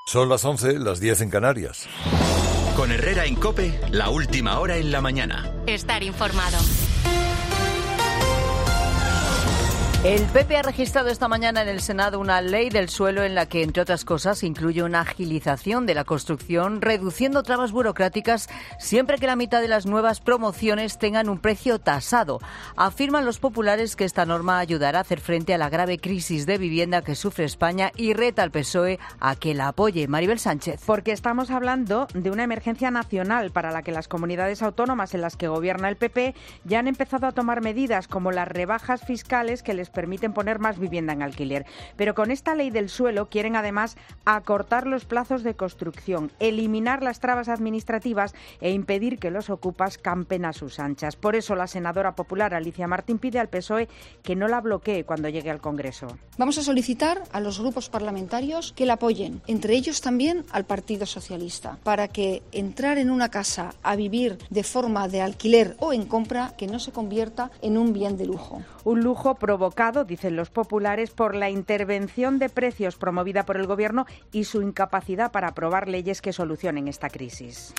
Son las 11, las 10 en Canarias. Con Herrera en COPE, la última hora en la mañana. Estar informado. El PP ha registrado esta mañana en el Senado una ley del suelo en la que, entre otras cosas, incluye una agilización de la construcción, reduciendo trabas burocráticas siempre que la mitad de las nuevas promociones tengan un precio tasado. Afirman los populares que esta norma ayudará a hacer frente a la grave crisis de vivienda que sufre España y reta al PSOE a que la apoye. Maribel Sánchez. Porque estamos hablando de una emergencia nacional para la que las comunidades autónomas en las que gobierna el PP ya han empezado a tomar medidas como las rebajas fiscales que les permiten poner más vivienda en alquiler. Pero con esta ley del suelo quieren además acortar los plazos de construcción, eliminar las trabas administrativas e impedir que los ocupas campen a sus anchas. Por eso la senadora popular Alicia Martín pide al PSOE que no la bloquee cuando llegue al Congreso. Vamos a solicitar a los grupos parlamentarios que la apoyen, entre ellos también al Partido Socialista, para que entrar en una casa a vivir de forma de alquiler o en compra que no se convierta en un bien de lujo. Un lujo provocado, dicen los populares, por la intervención de precios promovida por el Gobierno y su incapacidad para aprobar leyes que solucionen esta crisis.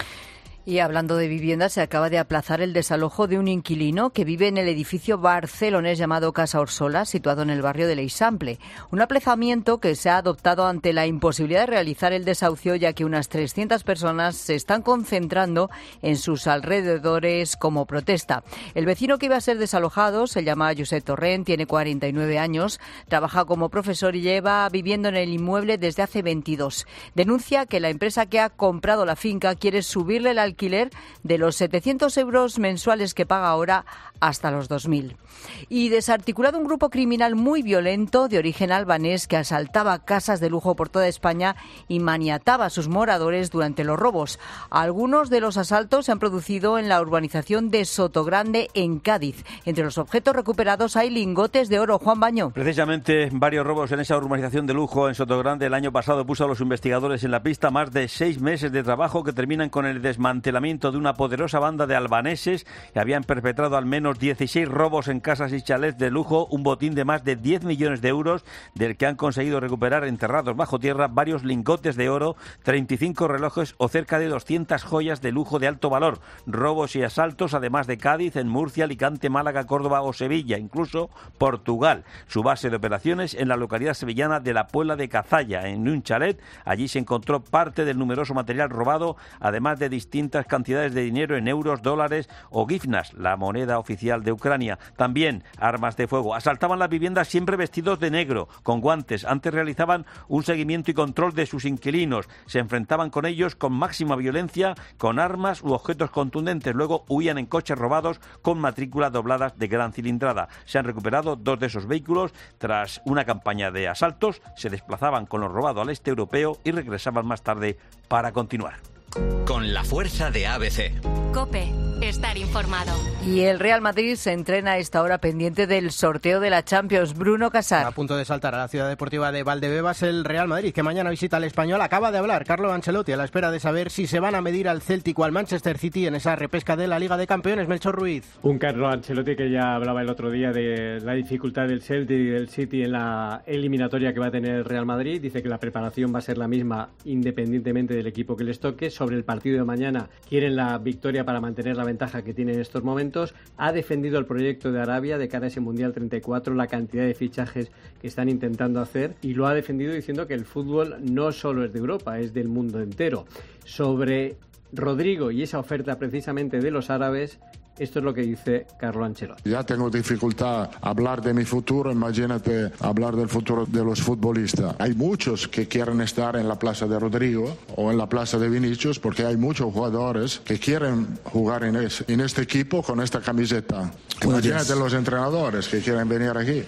Y hablando de vivienda, se acaba de aplazar el desalojo de un inquilino que vive en el edificio barcelonés llamado Casa Orsola, situado en el barrio de l'Eixample. Un aplazamiento que se ha adoptado ante la imposibilidad de realizar el desahucio, ya que unas 300 personas se están concentrando en sus alrededores como protesta. El vecino que iba a ser desalojado se llama Josep Torrent, tiene 49 años, trabaja como profesor y lleva viviendo en el inmueble desde hace 22. Denuncia que la empresa que ha comprado la finca quiere subirle el alquiler de los 700 euros mensuales que paga ahora hasta los 2.000. Y desarticulado un grupo criminal muy violento de origen albanés que asaltaba casas de lujo por toda España y maniataba a sus moradores durante los robos. Algunos de los asaltos se han producido en la urbanización de Sotogrande, en Cádiz. Entre los objetos recuperados hay lingotes de oro. Juan Baño. Precisamente varios robos en esa urbanización de lujo en Sotogrande el año pasado puso a los investigadores en la pista. Más de 6 meses de trabajo que terminan con el desmantelamiento de una poderosa banda de albaneses que habían perpetrado al menos 16 robos en casas y chalets de lujo, un botín de más de 10 millones de euros, del que han conseguido recuperar enterrados bajo tierra varios lingotes de oro, 35 relojes o cerca de 200 joyas de lujo de alto valor. Robos y asaltos además de Cádiz, en Murcia, Alicante, Málaga, Córdoba o Sevilla, incluso Portugal. Su base de operaciones en la localidad sevillana de la Puebla de Cazalla, en un chalet. Allí se encontró parte del numeroso material robado, además de distintas cantidades de dinero en euros, dólares o gifnas, la moneda oficial de Ucrania. También armas de fuego. Asaltaban las viviendas siempre vestidos de negro, con guantes. Antes realizaban un seguimiento y control de sus inquilinos. Se enfrentaban con ellos con máxima violencia, con armas u objetos contundentes. Luego huían en coches robados con matrículas dobladas de gran cilindrada. Se han recuperado 2 de esos vehículos. Tras una campaña de asaltos, se desplazaban con lo robado al este europeo y regresaban más tarde para continuar. Con la fuerza de ABC. COPE. Estar informado. Y el Real Madrid se entrena a esta hora pendiente del sorteo de la Champions. Bruno Casar. A punto de saltar a la ciudad deportiva de Valdebebas, el Real Madrid, que mañana visita al Español. Acaba de hablar Carlo Ancelotti a la espera de saber si se van a medir al Celtic o al Manchester City en esa repesca de la Liga de Campeones. Melchor Ruiz. Un Carlo Ancelotti que ya hablaba el otro día de la dificultad del Celtic y del City en la eliminatoria que va a tener el Real Madrid. Dice que la preparación va a ser la misma independientemente del equipo que les toque. Sobre el partido de mañana, quieren la victoria para mantener la ventaja que tiene en estos momentos. Ha defendido el proyecto de Arabia de cara a ese Mundial 34, la cantidad de fichajes que están intentando hacer, y lo ha defendido diciendo que el fútbol no solo es de Europa, es del mundo entero. Sobre Rodrigo y esa oferta precisamente de los árabes, esto es lo que dice Carlo Ancelotti. Ya tengo dificultad hablar de mi futuro, imagínate hablar del futuro de los futbolistas. Hay muchos que quieren estar en la plaza de Rodrigo o en la plaza de Vinicius, porque hay muchos jugadores que quieren jugar en este equipo con esta camiseta. Imagínate los entrenadores que quieren venir aquí.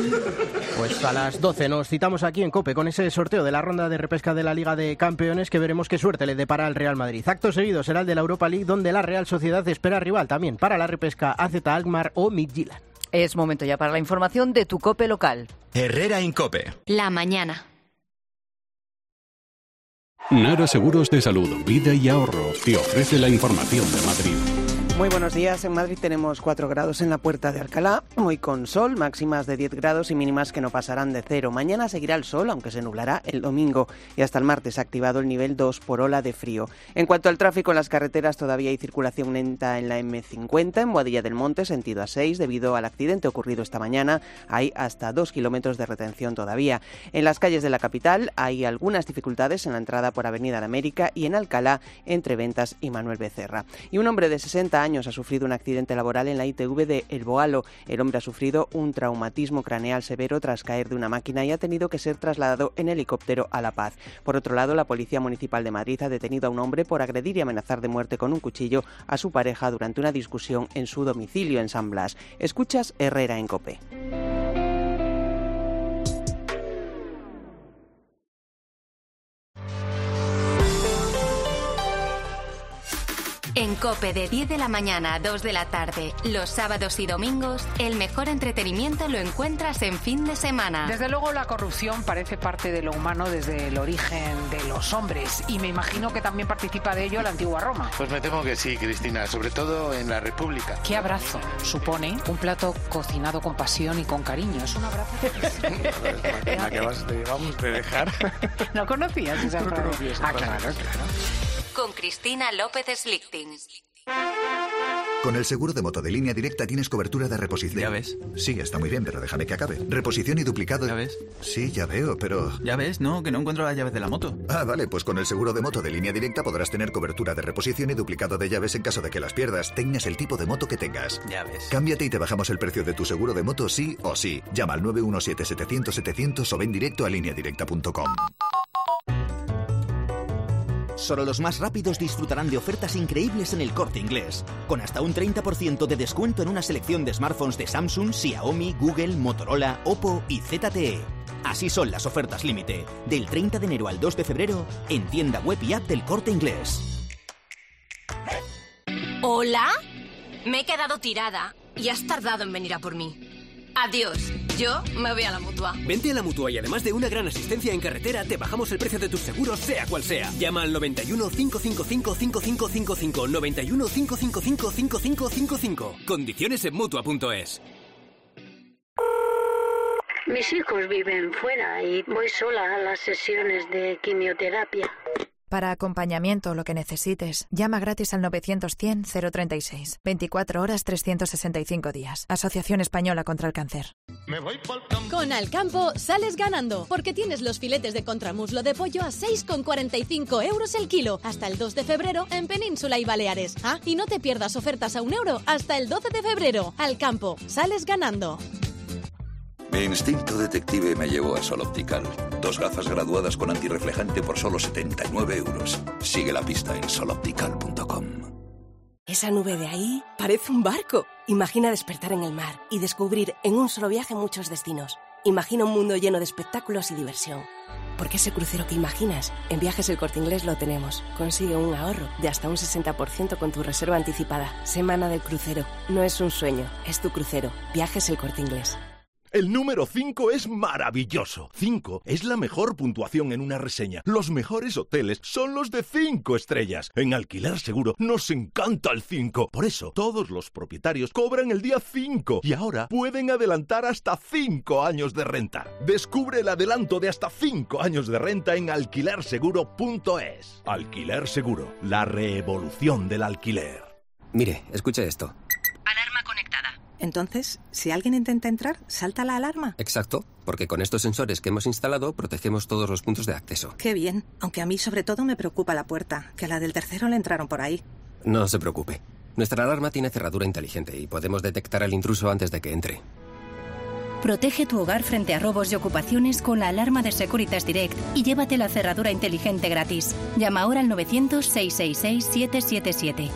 Pues a las 12 nos citamos aquí en COPE con ese sorteo de la ronda de repesca de la Liga de Campeones, que veremos qué suerte le depara al Real Madrid. Acto seguido será el de la Europa League, donde la Real Sociedad espera rival también para la repesca AZ Alkmaar o Midtjylland. Es momento ya para la información de tu COPE local. Herrera en COPE. La mañana. Nara Seguros de Salud, Vida y Ahorro te ofrece la información de Madrid. Muy buenos días. En Madrid tenemos 4 grados en la Puerta de Alcalá, hoy con sol, máximas de 10 grados y mínimas que no pasarán de 0. Mañana seguirá el sol, aunque se nublará el domingo, y hasta el martes ha activado el nivel 2 por ola de frío. En cuanto al tráfico en las carreteras, todavía hay circulación lenta en la M50, en Boadilla del Monte, sentido A6, debido al accidente ocurrido esta mañana. Hay hasta 2 kilómetros de retención todavía. En las calles de la capital hay algunas dificultades en la entrada por Avenida de América y en Alcalá, entre Ventas y Manuel Becerra. Y un hombre de 60 años ha sufrido un accidente laboral en la ITV de El Boalo. El hombre ha sufrido un traumatismo craneal severo tras caer de una máquina y ha tenido que ser trasladado en helicóptero a La Paz. Por otro lado, la Policía Municipal de Madrid ha detenido a un hombre por agredir y amenazar de muerte con un cuchillo a su pareja durante una discusión en su domicilio en San Blas. Escuchas Herrera en COPE. En COPE de 10 de la mañana a 2 de la tarde, los sábados y domingos, el mejor entretenimiento lo encuentras en fin de semana. Desde luego la corrupción parece parte de lo humano desde el origen de los hombres y me imagino que también participa de ello la antigua Roma. Pues me temo que sí, Cristina, sobre todo en la República. ¿Qué abrazo supone un plato cocinado con pasión y con cariño? Es un abrazo. Me acabas de dejar. ¿No conocías esa frase? Claro. Con Cristina López Slichting. Con el seguro de moto de Línea Directa tienes cobertura de reposición. Ya ves. Sí, está muy bien, pero déjame que acabe. Reposición y duplicado. ¿Ya ves? Sí, ya veo, pero... Ya ves, no, que no encuentro las llaves de la moto. Ah, vale, pues con el seguro de moto de Línea Directa podrás tener cobertura de reposición y duplicado de llaves en caso de que las pierdas, tengas el tipo de moto que tengas. Ya ves. Cámbiate y te bajamos el precio de tu seguro de moto sí o sí. Llama al 917-700-700 o ven directo a lineadirecta.com. Solo los más rápidos disfrutarán de ofertas increíbles en El Corte Inglés, con hasta un 30% de descuento en una selección de smartphones de Samsung, Xiaomi, Google, Motorola, Oppo y ZTE. Así son las ofertas límite, del 30 de enero al 2 de febrero, en tienda web y app del Corte Inglés. ¿Hola? Me he quedado tirada y has tardado en venir a por mí. Adiós, yo me voy a la Mutua. Vente a la Mutua y además de una gran asistencia en carretera, te bajamos el precio de tus seguros, sea cual sea. Llama al 91 555 5555. 91 555 5555. Condiciones en Mutua.es. Mis hijos viven fuera y voy sola a las sesiones de quimioterapia. Para acompañamiento o lo que necesites, llama gratis al 900-100-036. 24 horas, 365 días. Asociación Española contra el Cáncer. Con Alcampo sales ganando, porque tienes los filetes de contramuslo de pollo a 6,45 euros el kilo, hasta el 2 de febrero en Península y Baleares. Ah, y no te pierdas ofertas a €1 hasta el 12 de febrero. Alcampo, sales ganando. Mi instinto detective me llevó a Sol Optical. 2 gafas graduadas con antirreflejante por solo 79 euros. Sigue la pista en soloptical.com. Esa nube de ahí parece un barco. Imagina despertar en el mar y descubrir en un solo viaje muchos destinos. Imagina un mundo lleno de espectáculos y diversión. Porque ese crucero que imaginas, en Viajes El Corte Inglés lo tenemos. Consigue un ahorro de hasta un 60% con tu reserva anticipada. Semana del crucero. No es un sueño, es tu crucero. Viajes El Corte Inglés. El número 5 es maravilloso. 5 es la mejor puntuación en una reseña. Los mejores hoteles son los de 5 estrellas. En Alquiler Seguro nos encanta el 5. Por eso, todos los propietarios cobran el día 5 y ahora pueden adelantar hasta 5 años de renta. Descubre el adelanto de hasta 5 años de renta en alquilerseguro.es. Alquiler Seguro, la revolución del alquiler. Mire, escuche esto. Alarma conectada. Entonces, si alguien intenta entrar, ¿salta la alarma? Exacto, porque con estos sensores que hemos instalado protegemos todos los puntos de acceso. Qué bien, aunque a mí sobre todo me preocupa la puerta, que a la del tercero le entraron por ahí. No se preocupe. Nuestra alarma tiene cerradura inteligente y podemos detectar al intruso antes de que entre. Protege tu hogar frente a robos y ocupaciones con la alarma de Securitas Direct y llévate la cerradura inteligente gratis. Llama ahora al 900-666-777.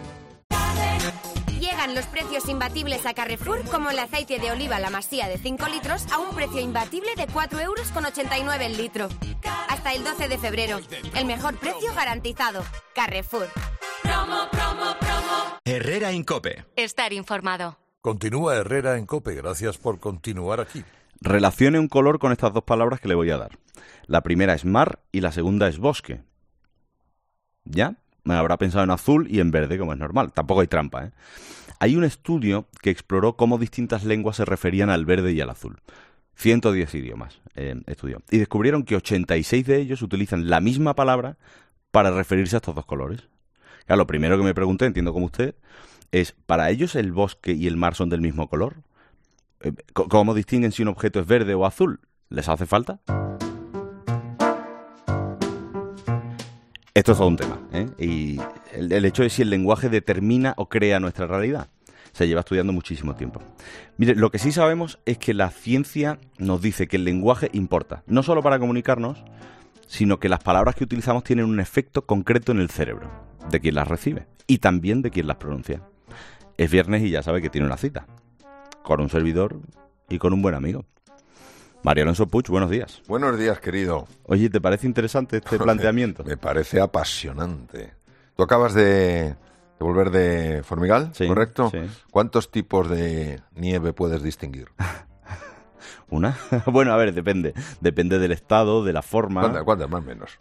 Llegan los precios imbatibles a Carrefour, como el aceite de oliva La Masía de 5 litros a un precio imbatible de 4,89 € el litro. Hasta el 12 de febrero. El mejor precio garantizado. Carrefour. Promo, promo, promo. Herrera en COPE. Estar informado. Continúa Herrera en COPE. Gracias por continuar aquí. Relacione un color con estas dos palabras que le voy a dar. La primera es mar y la segunda es bosque. ¿Ya? habrá pensado en azul y en verde, como es normal. Tampoco hay trampa, ¿eh? Hay un estudio que exploró cómo distintas lenguas se referían al verde y al azul. 110 idiomas estudió. Y descubrieron que 86 de ellos utilizan la misma palabra para referirse a estos dos colores. Claro, lo primero que me pregunté, entiendo como usted, es, ¿para ellos el bosque y el mar son del mismo color? ¿Cómo distinguen si un objeto es verde o azul? ¿Les hace falta? Esto es todo un tema, ¿eh? Y el hecho de si el lenguaje determina o crea nuestra realidad. Se lleva estudiando muchísimo tiempo. Mire, lo que sí sabemos es que la ciencia nos dice que el lenguaje importa, no solo para comunicarnos, sino que las palabras que utilizamos tienen un efecto concreto en el cerebro de quien las recibe y también de quien las pronuncia. Es viernes y ya sabe que tiene una cita con un servidor y con un buen amigo. Mario Alonso Puig, buenos días. Buenos días, querido. Oye, ¿te parece interesante este planteamiento? Me parece apasionante. Tú acabas de volver de Formigal, sí, ¿correcto? Sí. ¿Cuántos tipos de nieve puedes distinguir? ¿Una? Bueno, a ver, depende. Depende del estado, de la forma. ¿Cuántas más o menos?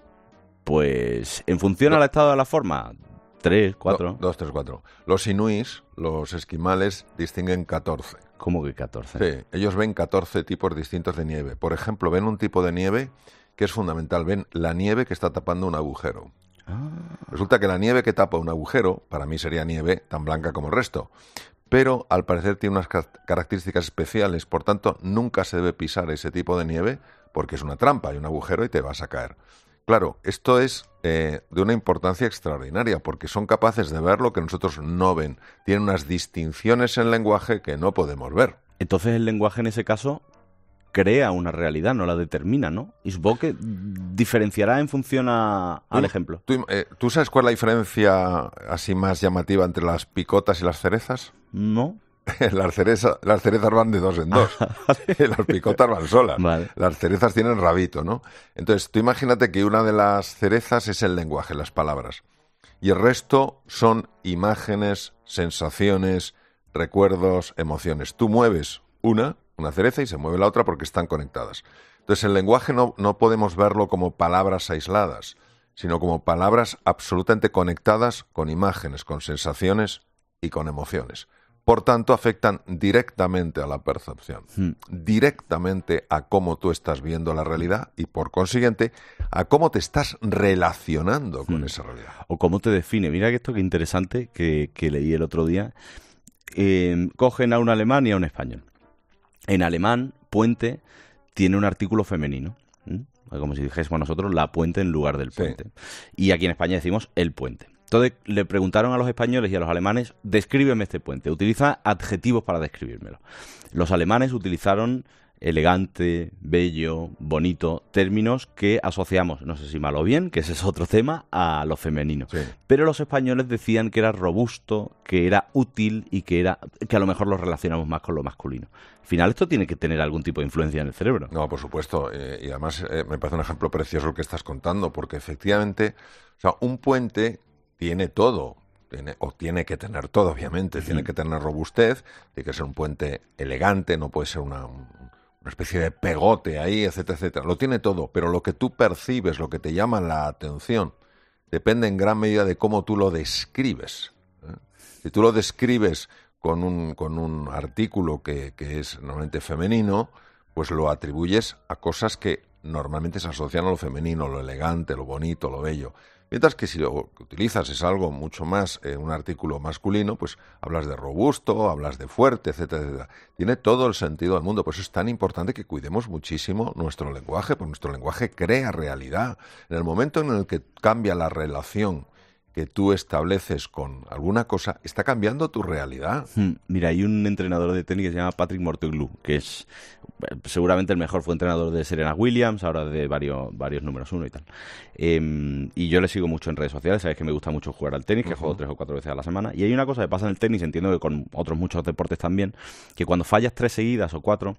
Pues, en función al estado de la forma, 3, 4. 2, 3, 4. Los inuís, los esquimales, distinguen 14. ¿Cómo que 14? Sí, ellos ven 14 tipos distintos de nieve. Por ejemplo, ven un tipo de nieve que es fundamental. Ven la nieve que está tapando un agujero. Resulta que la nieve que tapa un agujero, para mí sería nieve tan blanca como el resto, pero al parecer tiene unas características especiales, por tanto nunca se debe pisar ese tipo de nieve porque es una trampa, hay un agujero y te vas a caer. Claro, esto es de una importancia extraordinaria porque son capaces de ver lo que nosotros no ven. Tienen unas distinciones en el lenguaje que no podemos ver. Entonces el lenguaje en ese caso crea una realidad, no la determina, ¿no? Y supongo que diferenciará en función al ejemplo. ¿Tú sabes cuál es la diferencia así más llamativa entre las picotas y las cerezas? No. Las cerezas van de 2 en 2. Las picotas van solas. Vale. Las cerezas tienen rabito, ¿no? Entonces, tú imagínate que una de las cerezas es el lenguaje, las palabras. Y el resto son imágenes, sensaciones, recuerdos, emociones. Tú mueves una cereza y se mueve la otra porque están conectadas. Entonces, el lenguaje no podemos verlo como palabras aisladas, sino como palabras absolutamente conectadas con imágenes, con sensaciones y con emociones. Por tanto, afectan directamente a la percepción, directamente a cómo tú estás viendo la realidad y, por consiguiente, a cómo te estás relacionando con esa realidad. O cómo te define. Mira que esto que interesante que leí el otro día. Cogen a un alemán y a un español. En alemán, puente tiene un artículo femenino. Como si dijésemos nosotros la puente en lugar del puente. Sí. Y aquí en España decimos el puente. Entonces le preguntaron a los españoles y a los alemanes, descríbeme este puente. Utiliza adjetivos para describírmelo. Los alemanes utilizaron elegante, bello, bonito, términos que asociamos, no sé si mal o bien, que ese es otro tema, a lo femenino. Sí. Pero los españoles decían que era robusto, que era útil y que a lo mejor lo relacionamos más con lo masculino. Al final esto tiene que tener algún tipo de influencia en el cerebro. No, por supuesto. Y además me parece un ejemplo precioso el que estás contando, porque efectivamente, o sea, un puente tiene todo, tiene que tener todo, obviamente. Uh-huh. Tiene que tener robustez, tiene que ser un puente elegante, no puede ser una especie de pegote ahí, etcétera, etcétera. Lo tiene todo, pero lo que tú percibes, lo que te llama la atención, depende en gran medida de cómo tú lo describes. Si tú lo describes con un artículo que es normalmente femenino, pues lo atribuyes a cosas que normalmente se asocian a lo femenino, lo elegante, lo bonito, lo bello. Mientras que si lo que utilizas es algo mucho más, un artículo masculino, pues hablas de robusto, hablas de fuerte, etcétera, etcétera. Tiene todo el sentido del mundo. Por eso es tan importante que cuidemos muchísimo nuestro lenguaje, porque nuestro lenguaje crea realidad. En el momento en el que cambia la relación que tú estableces con alguna cosa, está cambiando tu realidad. Mira, hay un entrenador de tenis que se llama Patrick Mouratoglou, que es seguramente el mejor, fue entrenador de Serena Williams, ahora de varios números 1 y tal. Y yo le sigo mucho en redes sociales, sabes que me gusta mucho jugar al tenis, que juego 3 o 4 veces a la semana. Y hay una cosa que pasa en el tenis, entiendo que con otros muchos deportes también, que cuando fallas 3 seguidas o 4,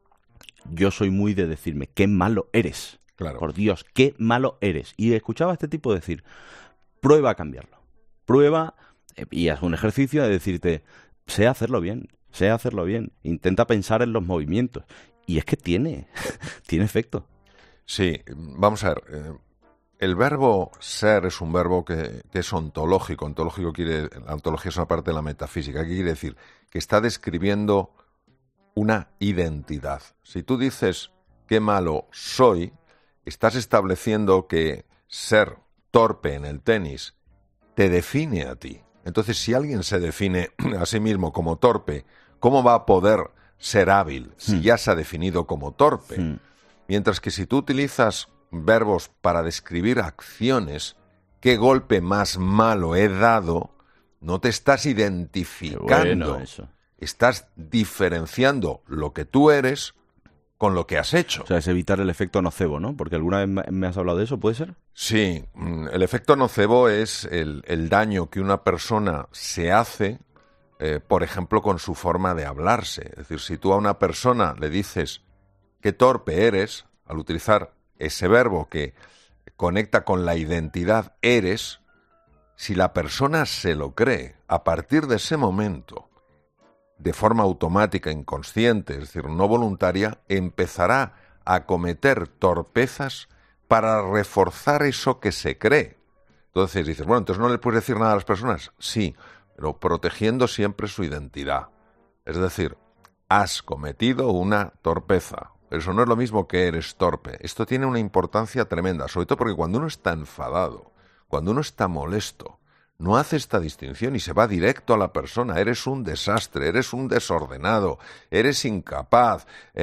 yo soy muy de decirme, qué malo eres. Claro. Por Dios, qué malo eres. Y escuchaba a este tipo decir, prueba a cambiarlo. Prueba y haz un ejercicio de decirte, sé hacerlo bien. Intenta pensar en los movimientos. Y es que tiene efecto. Sí, vamos a ver. el verbo ser es un verbo que es ontológico. La ontología es una parte de la metafísica. ¿Qué quiere decir? Que está describiendo una identidad. Si tú dices qué malo soy, estás estableciendo que ser torpe en el tenis te define a ti. Entonces, si alguien se define a sí mismo como torpe, ¿cómo va a poder ser hábil si ya se ha definido como torpe? Mientras que si tú utilizas verbos para describir acciones, qué golpe más malo he dado, no te estás identificando. Bueno, eso. Estás diferenciando lo que tú eres con lo que has hecho. O sea, es evitar el efecto nocebo, ¿no? Porque alguna vez me has hablado de eso, ¿puede ser? Sí, el efecto nocebo es el daño que una persona se hace, por ejemplo, con su forma de hablarse. Es decir, si tú a una persona le dices qué torpe eres, al utilizar ese verbo que conecta con la identidad eres, si la persona se lo cree, a partir de ese momento, de forma automática, inconsciente, es decir, no voluntaria, empezará a cometer torpezas para reforzar eso que se cree. Entonces dices, bueno, entonces no le puedes decir nada a las personas. Sí, pero protegiendo siempre su identidad. Es decir, has cometido una torpeza. Eso no es lo mismo que eres torpe. Esto tiene una importancia tremenda, sobre todo porque cuando uno está enfadado, cuando uno está molesto, no hace esta distinción y se va directo a la persona. Eres un desastre, eres un desordenado, eres incapaz.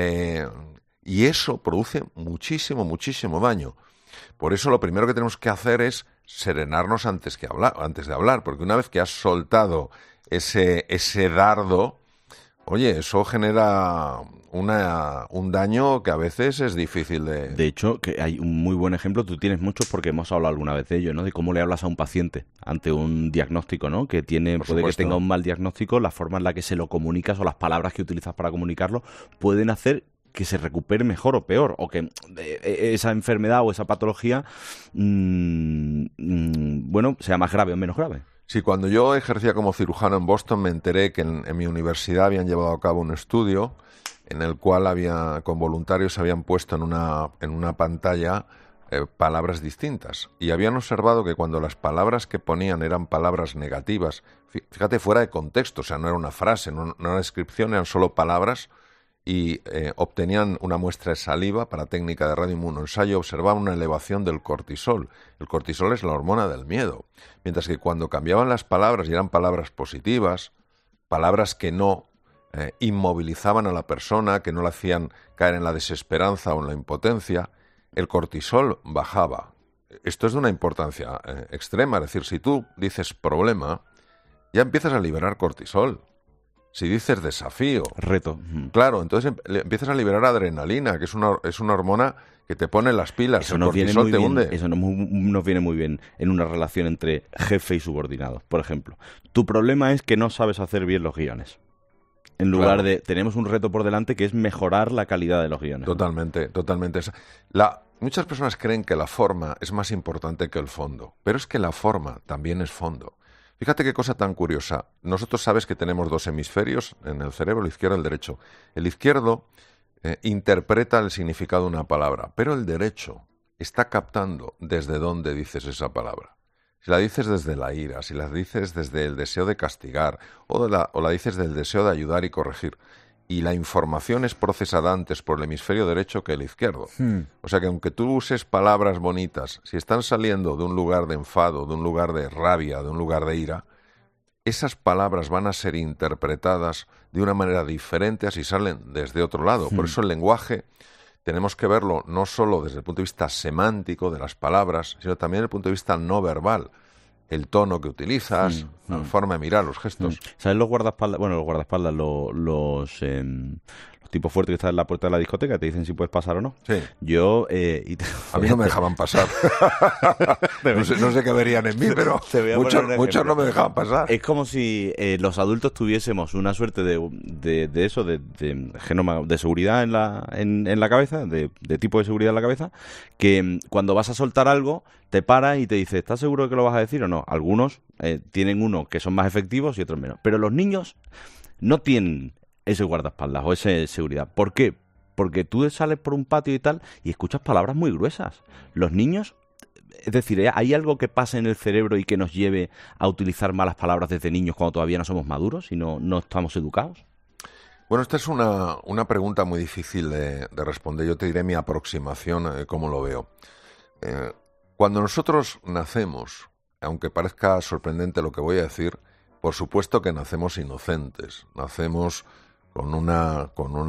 Y eso produce muchísimo, muchísimo daño. Por eso lo primero que tenemos que hacer es serenarnos antes de hablar, porque una vez que has soltado ese dardo, oye, eso genera un daño que a veces es difícil de... De hecho, que hay un muy buen ejemplo, tú tienes muchos porque hemos hablado alguna vez de ello, ¿no? De cómo le hablas a un paciente ante un diagnóstico, ¿no? Que puede que tenga un mal diagnóstico, la forma en la que se lo comunicas o las palabras que utilizas para comunicarlo pueden hacer que se recupere mejor o peor, o que esa enfermedad o esa patología, bueno, sea más grave o menos grave. Sí, cuando yo ejercía como cirujano en Boston me enteré que en mi universidad habían llevado a cabo un estudio en el cual con voluntarios habían puesto en una pantalla palabras distintas y habían observado que cuando las palabras que ponían eran palabras negativas, fíjate, fuera de contexto, o sea, no era una frase, no era una descripción, eran solo palabras, y obtenían una muestra de saliva para técnica de radioinmunoensayo, observaban una elevación del cortisol. El cortisol es la hormona del miedo. Mientras que cuando cambiaban las palabras y eran palabras positivas, palabras que no inmovilizaban a la persona, que no la hacían caer en la desesperanza o en la impotencia, el cortisol bajaba. Esto es de una importancia extrema. Es decir, si tú dices problema, ya empiezas a liberar cortisol. Si dices desafío, reto, claro, entonces empiezas a liberar adrenalina, que es una hormona que te pone las pilas. Eso nos viene muy bien, eso nos viene muy bien en una relación entre jefe y subordinado. Por ejemplo, tu problema es que no sabes hacer bien los guiones. En lugar de, tenemos un reto por delante que es mejorar la calidad de los guiones. Totalmente, totalmente. Muchas personas creen que la forma es más importante que el fondo, pero es que la forma también es fondo. Fíjate qué cosa tan curiosa. Nosotros sabes que tenemos dos hemisferios en el cerebro, el izquierdo y el derecho. El izquierdo interpreta el significado de una palabra, pero el derecho está captando desde dónde dices esa palabra. Si la dices desde la ira, si la dices desde el deseo de castigar o la dices del deseo de ayudar y corregir. Y la información es procesada antes por el hemisferio derecho que el izquierdo. O sea que aunque tú uses palabras bonitas, si están saliendo de un lugar de enfado, de un lugar de rabia, de un lugar de ira, esas palabras van a ser interpretadas de una manera diferente a si salen desde otro lado. Por eso el lenguaje tenemos que verlo no solo desde el punto de vista semántico de las palabras, sino también desde el punto de vista no verbal. El tono que utilizas, la forma de mirar, los gestos. ¿Sabes los guardaespaldas? Bueno, los guardaespaldas, los tipos fuertes que están en la puerta de la discoteca, te dicen si puedes pasar o no. Sí. A mí no me dejaban pasar. no sé qué verían en mí, pero muchos no me dejaban pasar. Es como si los adultos tuviésemos una suerte de eso, de genoma de seguridad en la cabeza, de tipo de seguridad en la cabeza, que cuando vas a soltar algo, te para y te dice, ¿estás seguro de que lo vas a decir o no? Algunos tienen uno que son más efectivos y otros menos. Pero los niños no tienen ese guardaespaldas o esa seguridad. ¿Por qué? Porque tú sales por un patio y tal y escuchas palabras muy gruesas. Los niños Es decir, ¿hay algo que pasa en el cerebro y que nos lleve a utilizar malas palabras desde niños cuando todavía no somos maduros y no estamos educados? Bueno, esta es una pregunta muy difícil de responder. Yo te diré mi aproximación, cómo lo veo. Cuando nosotros nacemos, aunque parezca sorprendente lo que voy a decir, por supuesto que nacemos inocentes, nacemos con una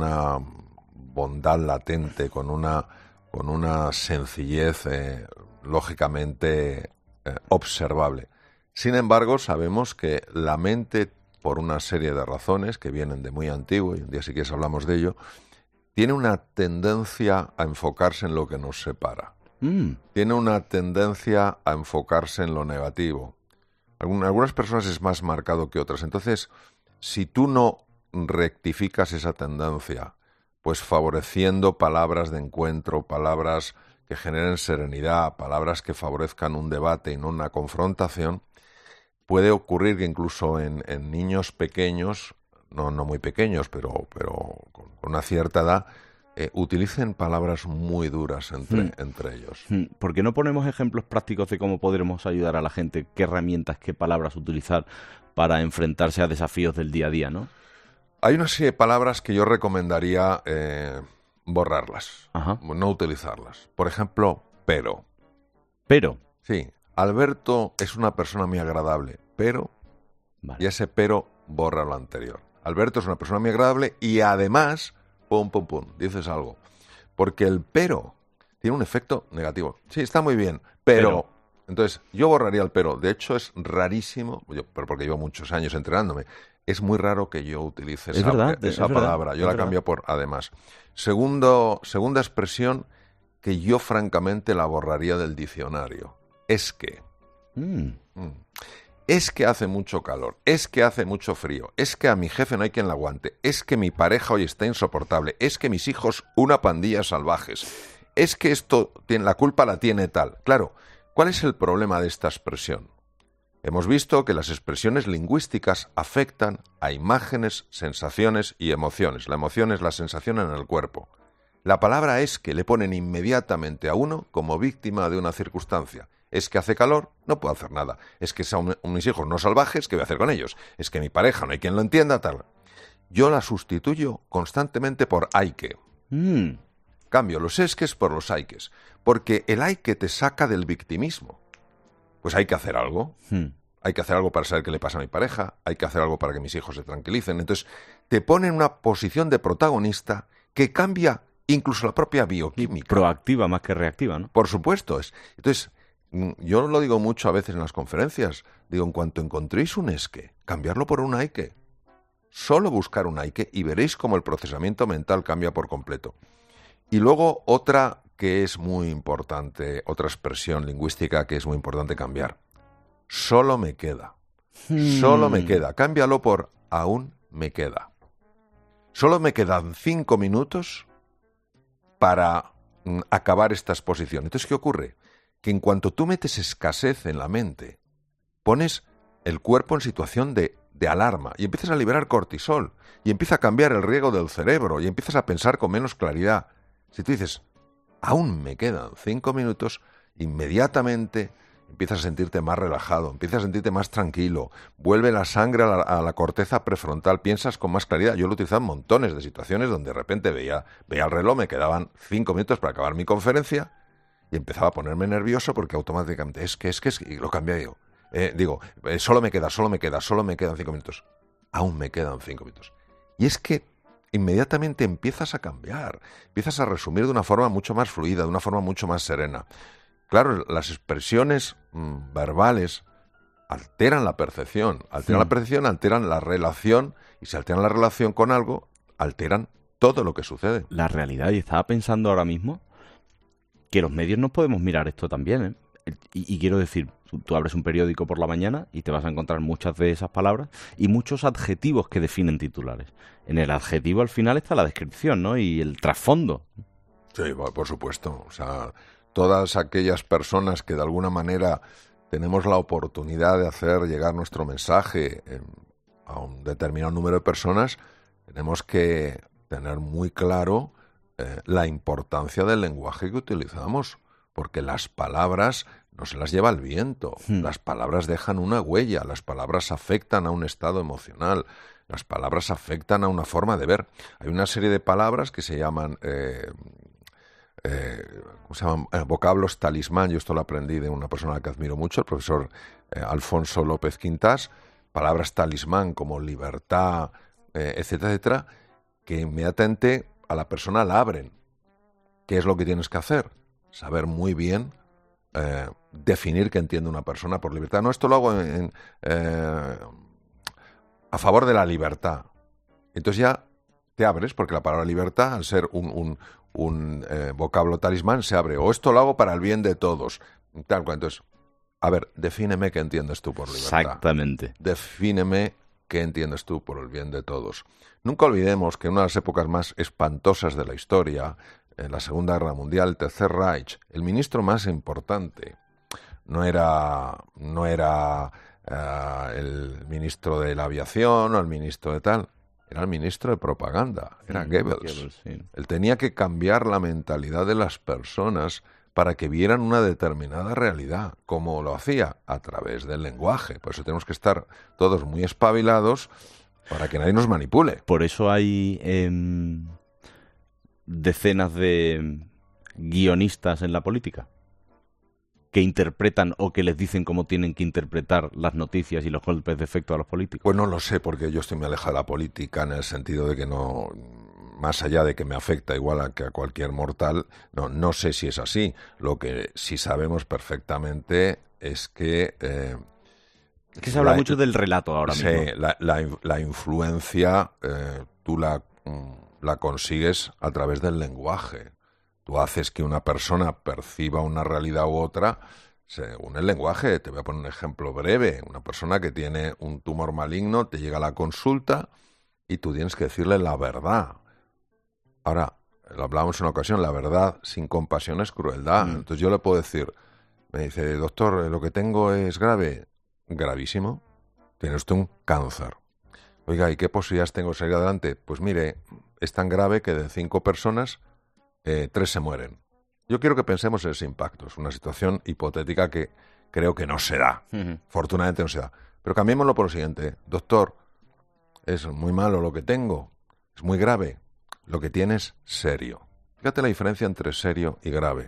bondad latente, con una sencillez lógicamente observable. Sin embargo, sabemos que la mente, por una serie de razones que vienen de muy antiguo, y un día si quieres hablamos de ello, tiene una tendencia a enfocarse en lo que nos separa. Tiene una tendencia a enfocarse en lo negativo. Algunas personas es más marcado que otras. Entonces, si tú no rectificas esa tendencia, pues favoreciendo palabras de encuentro, palabras que generen serenidad, palabras que favorezcan un debate y no una confrontación, puede ocurrir que incluso en niños pequeños, no muy pequeños, pero con una cierta edad, utilicen palabras muy duras entre ellos. ¿Por qué no ponemos ejemplos prácticos de cómo podremos ayudar a la gente? ¿Qué herramientas, qué palabras utilizar para enfrentarse a desafíos del día a día, ¿no? Hay una serie de palabras que yo recomendaría borrarlas, no utilizarlas. Por ejemplo, pero. ¿Pero? Sí. Alberto es una persona muy agradable, pero... Vale. Y ese pero borra lo anterior. Alberto es una persona muy agradable y además... Pum, dices algo. Porque el pero tiene un efecto negativo. Sí, está muy bien, pero... Entonces, yo borraría el pero. De hecho, es rarísimo, pero porque llevo muchos años entrenándome, es muy raro que yo utilice esa palabra. Yo la cambio por además. Segunda expresión que yo francamente la borraría del diccionario. Es que. Es que hace mucho calor, es que hace mucho frío, es que a mi jefe no hay quien la aguante, es que mi pareja hoy está insoportable, es que mis hijos una pandilla salvajes, es que esto la culpa la tiene tal. Claro, ¿cuál es el problema de esta expresión? Hemos visto que las expresiones lingüísticas afectan a imágenes, sensaciones y emociones. La emoción es la sensación en el cuerpo. La palabra es que le ponen inmediatamente a uno como víctima de una circunstancia. Es que hace calor, no puedo hacer nada. Es que son mis hijos no salvajes, ¿qué voy a hacer con ellos? Es que mi pareja no hay quien lo entienda, tal. Yo la sustituyo constantemente por hay que. Cambio los esques por los hay ques. Porque el hay que te saca del victimismo. Pues hay que hacer algo. Hay que hacer algo para saber qué le pasa a mi pareja. Hay que hacer algo para que mis hijos se tranquilicen. Entonces, te pone en una posición de protagonista que cambia incluso la propia bioquímica. Proactiva más que reactiva, ¿no? Por supuesto. Entonces, yo lo digo mucho a veces en las conferencias. Digo, en cuanto encontréis un esque, cambiarlo por un hay que. Solo buscar un hay que y veréis cómo el procesamiento mental cambia por completo. Y luego otra que es muy importante, otra expresión lingüística que es muy importante cambiar. Solo me queda. Solo me queda. Cámbialo por aún me queda. Solo me quedan 5 minutos para acabar esta exposición. Entonces, ¿qué ocurre? Que en cuanto tú metes escasez en la mente, pones el cuerpo en situación de alarma y empiezas a liberar cortisol y empieza a cambiar el riego del cerebro y empiezas a pensar con menos claridad. Si tú dices, aún me quedan 5 minutos, inmediatamente empiezas a sentirte más relajado, empiezas a sentirte más tranquilo, vuelve la sangre a la corteza prefrontal, piensas con más claridad. Yo lo he utilizado en montones de situaciones donde de repente veía el reloj, me quedaban 5 minutos para acabar mi conferencia y empezaba a ponerme nervioso porque automáticamente es que y lo cambié yo. Solo me quedan 5 minutos. Aún me quedan 5 minutos. Y es que inmediatamente empiezas a cambiar, empiezas a resumir de una forma mucho más fluida, de una forma mucho más serena. Claro, las expresiones verbales alteran la percepción, alteran la relación, y si alteran la relación con algo, alteran todo lo que sucede. La realidad, y estaba pensando ahora mismo que los medios nos podemos mirar esto también, ¿eh? Y quiero decir, tú abres un periódico por la mañana y te vas a encontrar muchas de esas palabras y muchos adjetivos que definen titulares. En el adjetivo al final está la descripción, ¿no? Y el trasfondo. Sí, por supuesto. O sea, todas aquellas personas que de alguna manera tenemos la oportunidad de hacer llegar nuestro mensaje a un determinado número de personas, tenemos que tener muy claro la importancia del lenguaje que utilizamos, porque las palabras no se las lleva el viento. Las palabras dejan una huella, las palabras afectan a un estado emocional, las palabras afectan a una forma de ver. Hay una serie de palabras que se llaman... ¿cómo se llaman? Vocablos talismán. Yo esto lo aprendí de una persona que admiro mucho, el profesor Alfonso López Quintás. Palabras talismán como libertad, etcétera, etcétera, que inmediatamente a la persona la abren. ¿Qué es lo que tienes que hacer? Saber muy bien definir qué entiende una persona por libertad. No, esto lo hago a favor de la libertad. Entonces ya te abres, porque la palabra libertad, al ser un vocablo talismán, se abre. O esto lo hago para el bien de todos. Tal cual. Entonces, a ver, defíneme qué entiendes tú por libertad. Exactamente. Defíneme qué entiendes tú por el bien de todos. Nunca olvidemos que en una de las épocas más espantosas de la historia, en la Segunda Guerra Mundial, el Tercer Reich, el ministro más importante no era el ministro de la aviación o el ministro de tal, era el ministro de propaganda, era Goebbels. Sí. Él tenía que cambiar la mentalidad de las personas para que vieran una determinada realidad. ¿Cómo lo hacía? A través del lenguaje. Por eso tenemos que estar todos muy espabilados para que nadie nos manipule. Por eso hay decenas de guionistas en la política que interpretan o que les dicen cómo tienen que interpretar las noticias y los golpes de efecto a los políticos. Pues no lo sé, porque yo estoy muy alejado de la política en el sentido de que no, más allá de que me afecta igual que a cualquier mortal, no sé si es así. Lo que sí sabemos perfectamente es que... es que se habla mucho del relato ahora mismo. Sí, la influencia tú la consigues a través del lenguaje. Tú haces que una persona perciba una realidad u otra según el lenguaje. Te voy a poner un ejemplo breve. Una persona que tiene un tumor maligno te llega a la consulta y tú tienes que decirle la verdad. Ahora, lo hablábamos en una ocasión, la verdad sin compasión es crueldad. Entonces yo le puedo decir, me dice, doctor, lo que tengo es grave. Gravísimo. Tiene usted un cáncer. Oiga, ¿y qué posibilidades tengo de salir adelante? Pues mire, es tan grave que de 5 personas... 3 se mueren. Yo quiero que pensemos en ese impacto. Es una situación hipotética que creo que no se da. Afortunadamente no se da. Pero cambiémoslo por lo siguiente. Doctor, es muy malo lo que tengo. Es muy grave. Lo que tienes, serio. Fíjate la diferencia entre serio y grave.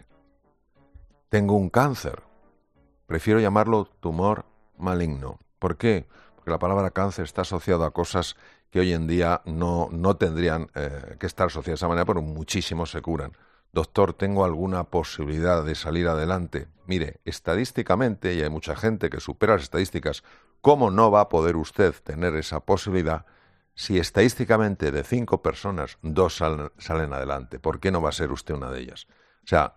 Tengo un cáncer. Prefiero llamarlo tumor maligno. ¿Por qué? Porque la palabra cáncer está asociada a cosas que hoy en día no tendrían que estar asociadas de esa manera, pero muchísimos se curan. Doctor, ¿tengo alguna posibilidad de salir adelante? Mire, estadísticamente, y hay mucha gente que supera las estadísticas, ¿cómo no va a poder usted tener esa posibilidad si estadísticamente de 5 personas, 2 salen adelante? ¿Por qué no va a ser usted una de ellas? O sea,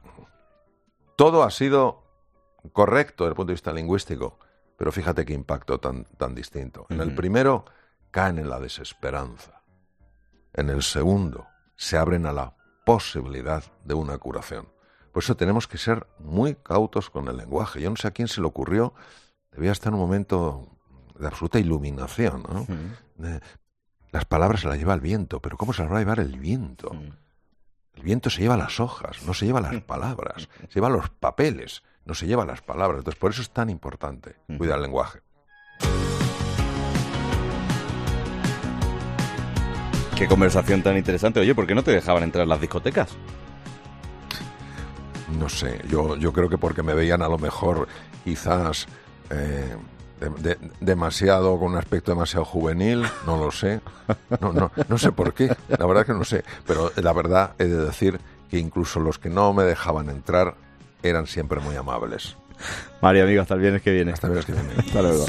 todo ha sido correcto desde el punto de vista lingüístico, pero fíjate qué impacto tan distinto. En el primero caen en la desesperanza. En el segundo se abren a la posibilidad de una curación. Por eso tenemos que ser muy cautos con el lenguaje. Yo no sé a quién se le ocurrió, debía estar en un momento de absoluta iluminación, ¿no? Las palabras se las lleva el viento, pero ¿cómo se las va a llevar el viento? El viento se lleva las hojas, no se lleva las palabras, se lleva los papeles, no se lleva las palabras. Entonces, por eso es tan importante cuidar el lenguaje. Qué conversación tan interesante. Oye, ¿por qué no te dejaban entrar en las discotecas? No sé, yo creo que porque me veían a lo mejor quizás demasiado, con un aspecto demasiado juvenil, no lo sé. No sé por qué, la verdad que no sé. Pero la verdad he de decir que incluso los que no me dejaban entrar eran siempre muy amables. Mario, amigo, hasta el viernes que viene. Hasta el viernes que viene. Hasta luego.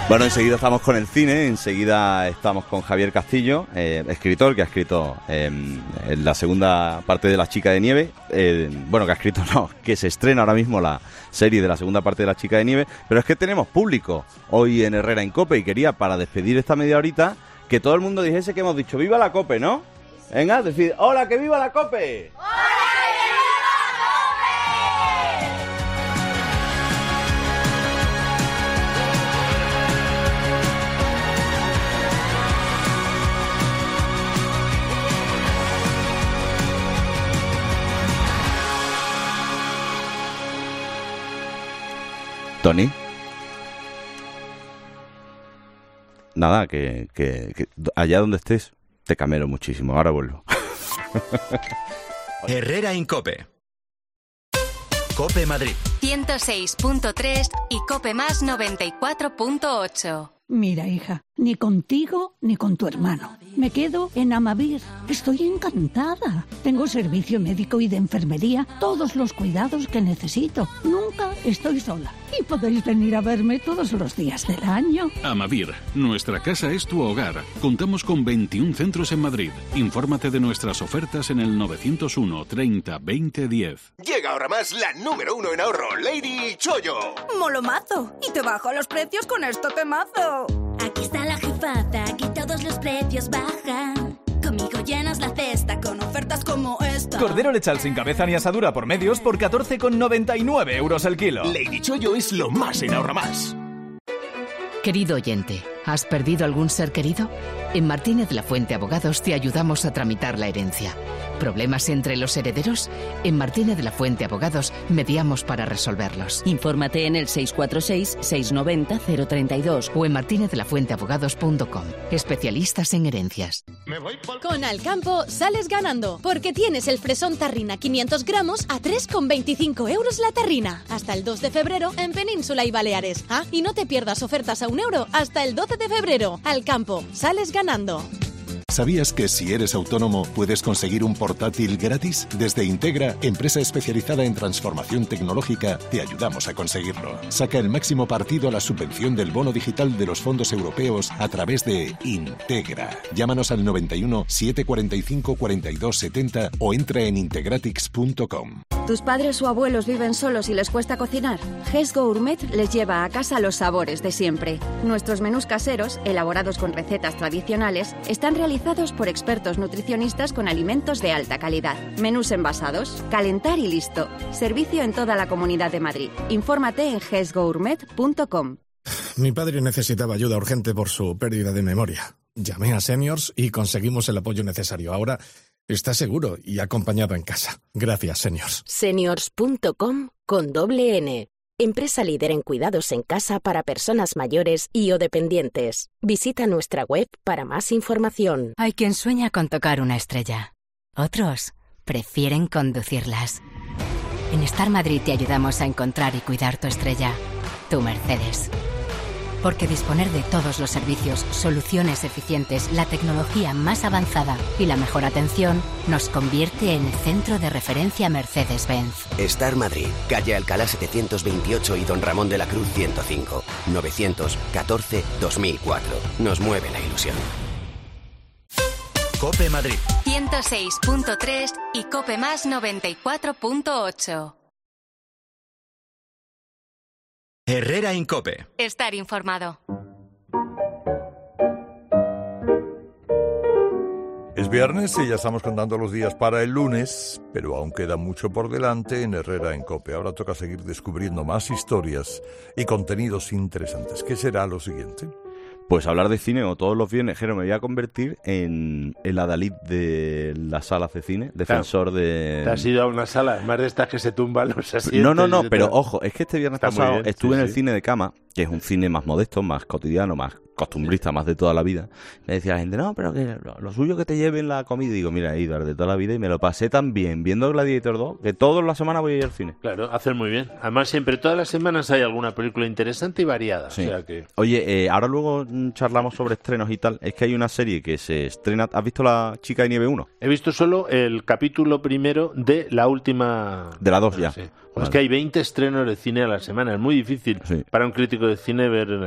Bueno, enseguida estamos con el cine, enseguida estamos con Javier Castillo, escritor que ha escrito en la segunda parte de La Chica de Nieve, que se estrena ahora mismo la serie de la segunda parte de La Chica de Nieve, pero es que tenemos público hoy en Herrera en COPE y quería, para despedir esta media horita, que todo el mundo dijese que hemos dicho ¡viva la COPE!, ¿no? Venga, decid ¡hola, que viva la COPE! ¡Hola! Tony. Nada, que allá donde estés te camelo muchísimo. Ahora vuelvo. Herrera en COPE. COPE Madrid 106.3 y COPE Más 94.8. Mira, hija, ni contigo ni con tu hermano. Me quedo en Amavir. Estoy encantada. Tengo servicio médico y de enfermería, todos los cuidados que necesito. Nunca estoy sola. Y podéis venir a verme todos los días del año. Amavir, nuestra casa es tu hogar. Contamos con 21 centros en Madrid. Infórmate de nuestras ofertas en el 901 30 20 10. Llega ahora más la número 1 en ahorro, Lady Chollo. ¡Molomazo! Y te bajo los precios con este temazo. Aquí está la jefaza, aquí todos los precios bajan. Conmigo llenas la cesta con ofertas como esta. Cordero lechal sin cabeza ni asadura por medios por 14,99 euros el kilo. Lady Chollo es lo más en Ahorra Más. Querido oyente, ¿has perdido algún ser querido? En Martínez La Fuente Abogados te ayudamos a tramitar la herencia. ¿Problemas entre los herederos? En Martínez La Fuente Abogados mediamos para resolverlos. Infórmate en el 646-690-032 o en martinezlafuenteabogados.com. Especialistas en herencias. Con Alcampo sales ganando, porque tienes el fresón tarrina 500 gramos a 3,25 euros la tarrina. Hasta el 2 de febrero en Península y Baleares. Ah, y no te pierdas ofertas a €1 hasta el 12 de febrero. Alcampo, sales ganando. ¿Sabías que si eres autónomo puedes conseguir un portátil gratis? Desde Integra, empresa especializada en transformación tecnológica, te ayudamos a conseguirlo. Saca el máximo partido a la subvención del bono digital de los fondos europeos a través de Integra. Llámanos al 91 745 42 70 o entra en integratix.com. ¿Tus padres o abuelos viven solos y les cuesta cocinar? GES Gourmet les lleva a casa los sabores de siempre. Nuestros menús caseros, elaborados con recetas tradicionales, están realizados por expertos nutricionistas con alimentos de alta calidad. Menús envasados, calentar y listo. Servicio en toda la Comunidad de Madrid. Infórmate en gesgourmet.com. Mi padre necesitaba ayuda urgente por su pérdida de memoria. Llamé a Seniors y conseguimos el apoyo necesario. Ahora está seguro y acompañado en casa. Gracias, Seniors. Seniors.com con doble N. Empresa líder en cuidados en casa para personas mayores y o dependientes. Visita nuestra web para más información. Hay quien sueña con tocar una estrella. Otros prefieren conducirlas. En Star Madrid te ayudamos a encontrar y cuidar tu estrella. Tu Mercedes. Porque disponer de todos los servicios, soluciones eficientes, la tecnología más avanzada y la mejor atención nos convierte en el centro de referencia Mercedes-Benz. Star Madrid, calle Alcalá 728 y Don Ramón de la Cruz 105. 914-2004. Nos mueve la ilusión. COPE Madrid 106.3 y COPE Más 94.8. Herrera en COPE. Estar informado. Es viernes y ya estamos contando los días para el lunes, pero aún queda mucho por delante en Herrera en COPE. Ahora toca seguir descubriendo más historias y contenidos interesantes. ¿Qué será lo siguiente? Pues hablar de cine, o todos los viernes, Jero, me voy a convertir en el adalid de las salas de cine, defensor de... Te has ido a una sala, más de estas que se tumban los asientos. No, pero ojo, es que este viernes pasado bien, estuve en el cine de cama, que es un cine más modesto, más cotidiano, más costumbrista, más de toda la vida. Me decía la gente, no, pero que lo suyo que te lleven la comida. Y digo, mira, he ido de toda la vida y me lo pasé tan bien viendo Gladiator 2 que todas las semanas voy a ir al cine. Claro, hacen muy bien. Además, siempre, todas las semanas hay alguna película interesante y variada. Sí. O sea que... Oye, ahora luego charlamos sobre estrenos y tal. Es que hay una serie que se estrena... ¿Has visto La Chica de Nieve 1? He visto solo el capítulo primero de la última... De la 2 ya. Sí. Vale. Es que hay 20 estrenos de cine a la semana. Es muy difícil para un crítico de cine ver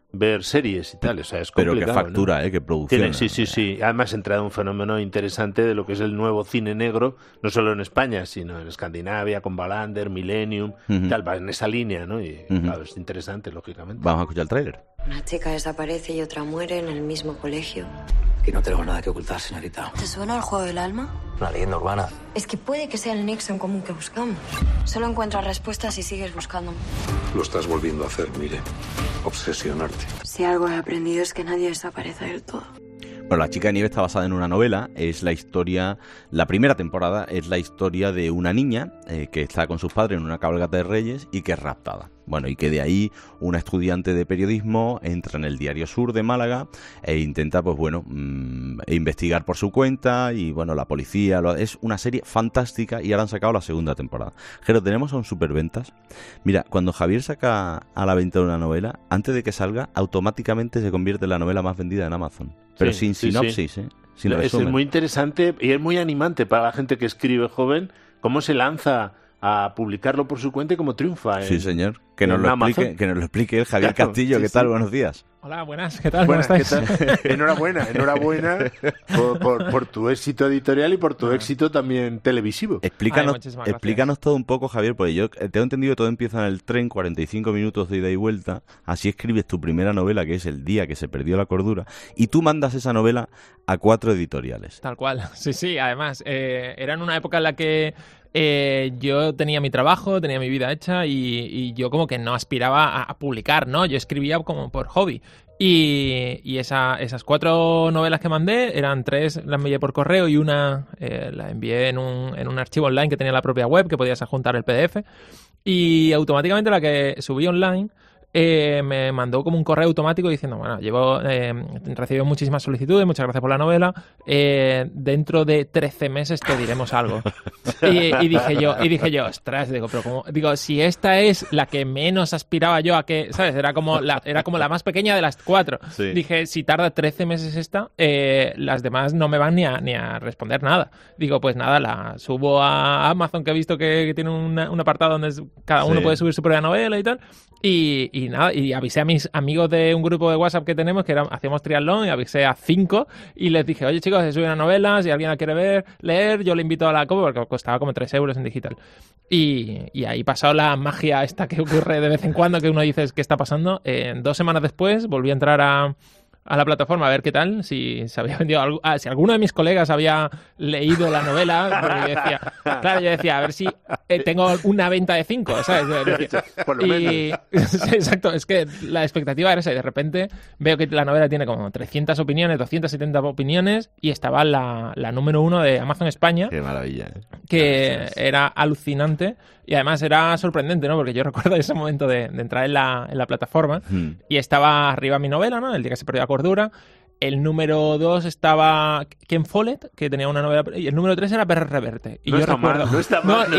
ver series y tal, o sea, es pero complicado. que factura, ¿no? Que producción. Sí. Además, ha entrado un fenómeno interesante de lo que es el nuevo cine negro, no solo en España, sino en Escandinavia, con Wallander, Millennium, tal, va en esa línea, ¿no? Y claro, es interesante, lógicamente. Vamos a escuchar el tráiler. Una chica desaparece y otra muere en el mismo colegio. Que no tengo nada que ocultar, señorita. ¿Te suena el juego del alma? Una leyenda urbana. Es que puede que sea el nexo en común que buscamos. Solo encuentras respuestas si sigues buscando. Lo estás volviendo a hacer, Mire. Obsesionarte. Si algo he aprendido es que nadie desaparece del todo. Bueno, La Chica de Nieve está basada en una novela, es la historia, la primera temporada es la historia de una niña que está con sus padres en una cabalgata de Reyes y que es raptada. Bueno, y que de ahí una estudiante de periodismo entra en el Diario Sur de Málaga e intenta, pues bueno, investigar por su cuenta y bueno, la policía, es una serie fantástica y ahora han sacado la segunda temporada. Jero, tenemos a un superventas. Mira, cuando Javier saca a la venta una novela, antes de que salga, automáticamente se convierte en la novela más vendida en Amazon. Pero sin sinopsis, sin resumen. Es muy interesante y es muy animante para la gente que escribe joven, cómo se lanza a publicarlo por su cuenta y cómo triunfa. Sí, señor. Que nos lo explique el Javier Castillo. ¿Qué tal? Buenos días. Hola, buenas. ¿Qué tal? ¿Cómo estáis? Enhorabuena por tu éxito editorial y por tu éxito también televisivo. Explícanos todo un poco, Javier, porque yo tengo entendido que todo empieza en el tren, 45 minutos de ida y vuelta, así escribes tu primera novela, que es El día que se perdió la cordura, y tú mandas esa novela a 4 editoriales. Tal cual, sí, además, era en una época en la que yo tenía mi trabajo, tenía mi vida hecha y yo como que no aspiraba a publicar, ¿no? Yo escribía como por hobby. Y esas 4 novelas que mandé, eran 3 las envié por correo y una la envié en un archivo online que tenía la propia web, que podías adjuntar el PDF. Y automáticamente la que subí online me mandó como un correo automático diciendo, bueno, recibido muchísimas solicitudes, muchas gracias por la novela, dentro de 13 meses te diremos algo. Y dije yo, ostras, digo, si esta es la que menos aspiraba yo a que, ¿sabes? Era como la más pequeña de las 4. Sí. Dije, si tarda 13 meses esta, las demás no me van ni a responder nada. Digo, pues nada, la subo a Amazon, que he visto que tiene un apartado donde cada uno puede subir su propia novela y tal. Y nada, y avisé a mis amigos de un grupo de WhatsApp que tenemos, que hacíamos triatlón, y avisé a 5 y les dije, oye chicos, se sube una novela, si alguien la quiere leer, yo le invito a la copa, porque costaba como 3 euros en digital. Y ahí pasó la magia esta que ocurre de vez en cuando, que uno dice, ¿qué está pasando? 2 semanas después volví a entrar a la plataforma a ver qué tal, si se había vendido algo, si alguno de mis colegas había leído la novela, porque yo decía, a ver si tengo una venta de 5, ¿sabes? Por lo menos. Exacto, es que la expectativa era esa, y de repente veo que la novela tiene como 300 opiniones, 270 opiniones, y estaba la número 1 de Amazon España. Qué maravilla, que era alucinante, y además era sorprendente, ¿no? Porque yo recuerdo ese momento de entrar en la plataforma y estaba arriba mi novela, ¿no? El día que se perdió la cordura. El número 2 estaba Ken Follett, que tenía una novela, y el número 3 era Perro Reverte. Y no yo está recuerdo, mal, no está mal.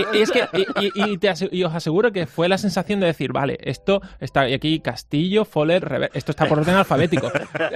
Y os aseguro que fue la sensación de decir, vale, esto está aquí, Castillo, Follett, Reverte, esto está por orden alfabético.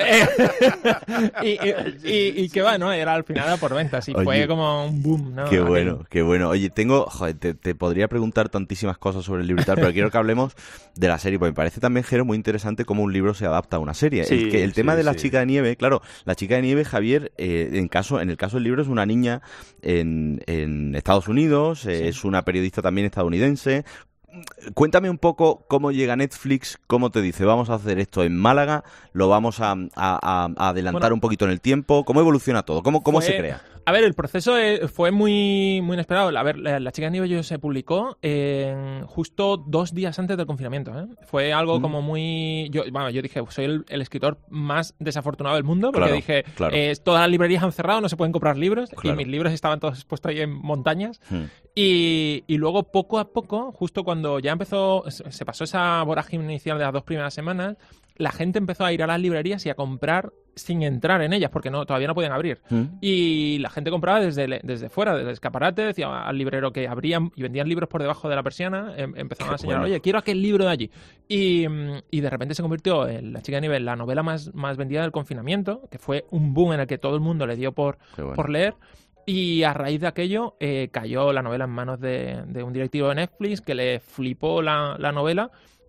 y que va, ¿no? Era al final era por ventas, y fue como un boom, ¿no? Qué bueno. Oye, te podría preguntar tantísimas cosas sobre el libro y tal, pero quiero que hablemos de la serie, porque me parece también, Jero, muy interesante cómo un libro se adapta a una serie. Sí, el tema de La Chica de Nieve, claro, La Chica de Nieve, Javier, en el caso del libro, es una niña en Estados Unidos, es una periodista también estadounidense. Cuéntame un poco cómo llega Netflix, cómo te dice, vamos a hacer esto en Málaga, lo vamos a adelantar un poquito en el tiempo, cómo evoluciona todo, cómo se crea. A ver, el proceso fue muy, muy inesperado. A ver, La Chica de Nieve se publicó justo 2 días antes del confinamiento, ¿eh? Fue algo como muy... Yo dije, soy el escritor más desafortunado del mundo, porque dije, todas las librerías han cerrado, no se pueden comprar libros, y mis libros estaban todos expuestos ahí en montañas. Y luego, poco a poco, justo cuando ya se pasó esa vorágine inicial de las 2 primeras semanas, la gente empezó a ir a las librerías y a comprar sin entrar en ellas, porque todavía no podían abrir. Y la gente compraba desde fuera, desde el escaparate, decía al librero que abrían y vendían libros por debajo de la persiana, empezaban a señalar, oye, quiero aquel libro de allí. Y de repente se convirtió en La Chica de Nieve en la novela más vendida del confinamiento, que fue un boom en el que todo el mundo le dio por leer. Y a raíz de aquello cayó la novela en manos de un directivo de Netflix que le flipó la novela.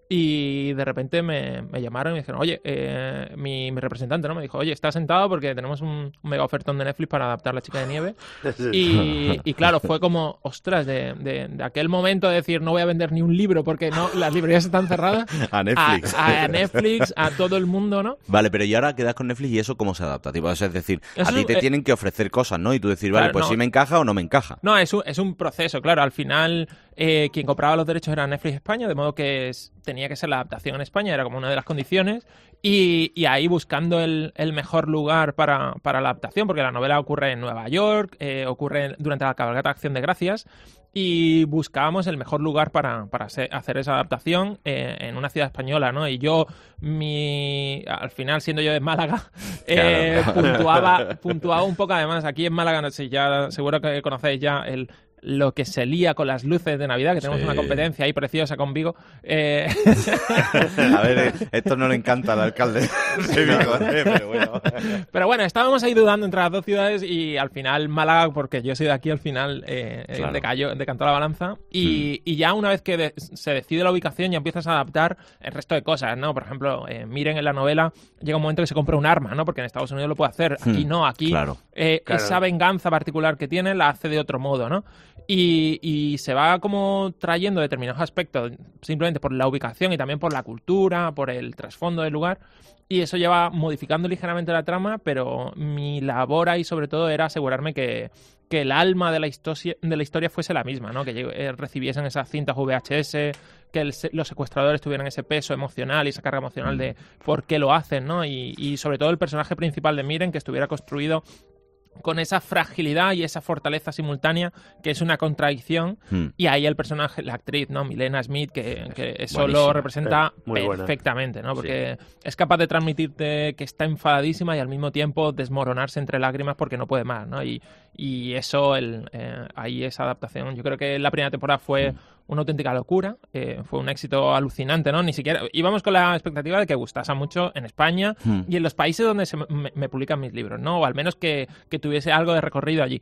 Y de repente me llamaron y me dijeron, oye, mi representante, ¿no? Me dijo, oye, está sentado porque tenemos un mega ofertón de Netflix para adaptar La Chica de Nieve. Y claro, fue como, ostras, de aquel momento de decir, no voy a vender ni un libro porque no, las librerías están cerradas. A Netflix. A Netflix, a todo el mundo, ¿no? Vale, pero y ahora quedas con Netflix y eso cómo se adapta, tipo, es decir, a ti te tienen que ofrecer cosas, ¿no? Y tú decir, vale, claro, pues no, si me encaja o no me encaja. No, es un proceso, claro. Al final, quien compraba los derechos era Netflix España, de modo que tenía que ser la adaptación en España, era como una de las condiciones. Y ahí buscando el mejor lugar para la adaptación, porque la novela ocurre en Nueva York, ocurre durante la cabalgata Acción de Gracias, y buscábamos el mejor lugar para hacer esa adaptación en una ciudad española, ¿no? Y yo, al final, siendo yo de Málaga, puntuaba un poco. Además, aquí en Málaga, no sé, ya seguro que conocéis ya lo que se lía con las luces de Navidad, que tenemos una competencia ahí preciosa con Vigo. A ver, esto no le encanta al alcalde de Vigo, pero bueno. Pero bueno, estábamos ahí dudando entre las dos ciudades y al final Málaga, porque yo soy de aquí, al final decantó la balanza. Y ya una vez que se decide la ubicación, ya empiezas a adaptar el resto de cosas, ¿no? Por ejemplo, Miren en la novela llega un momento que se compra un arma, ¿no? Porque en Estados Unidos lo puede hacer, aquí no, aquí esa venganza particular que tiene la hace de otro modo, ¿no? Y se va como trayendo determinados aspectos simplemente por la ubicación y también por la cultura, por el trasfondo del lugar, y eso lleva modificando ligeramente la trama, pero mi labor ahí sobre todo era asegurarme que el alma de la historia fuese la misma, ¿no? Que recibiesen esas cintas VHS, que los secuestradores tuvieran ese peso emocional y esa carga emocional de por qué lo hacen, ¿no? Y sobre todo el personaje principal de Miren, que estuviera construido con esa fragilidad y esa fortaleza simultánea, que es una contradicción, y ahí el personaje, la actriz, ¿no? Milena Smith, que eso buenísima, lo representa perfectamente, ¿no? Porque es capaz de transmitirte que está enfadadísima y al mismo tiempo desmoronarse entre lágrimas porque no puede más, ¿no? Y eso, ahí esa adaptación, yo creo que la primera temporada fue una auténtica locura, fue un éxito alucinante, ¿no? Ni siquiera íbamos con la expectativa de que gustase mucho en España y en los países donde me publican mis libros, ¿no? O al menos que tuviese algo de recorrido allí.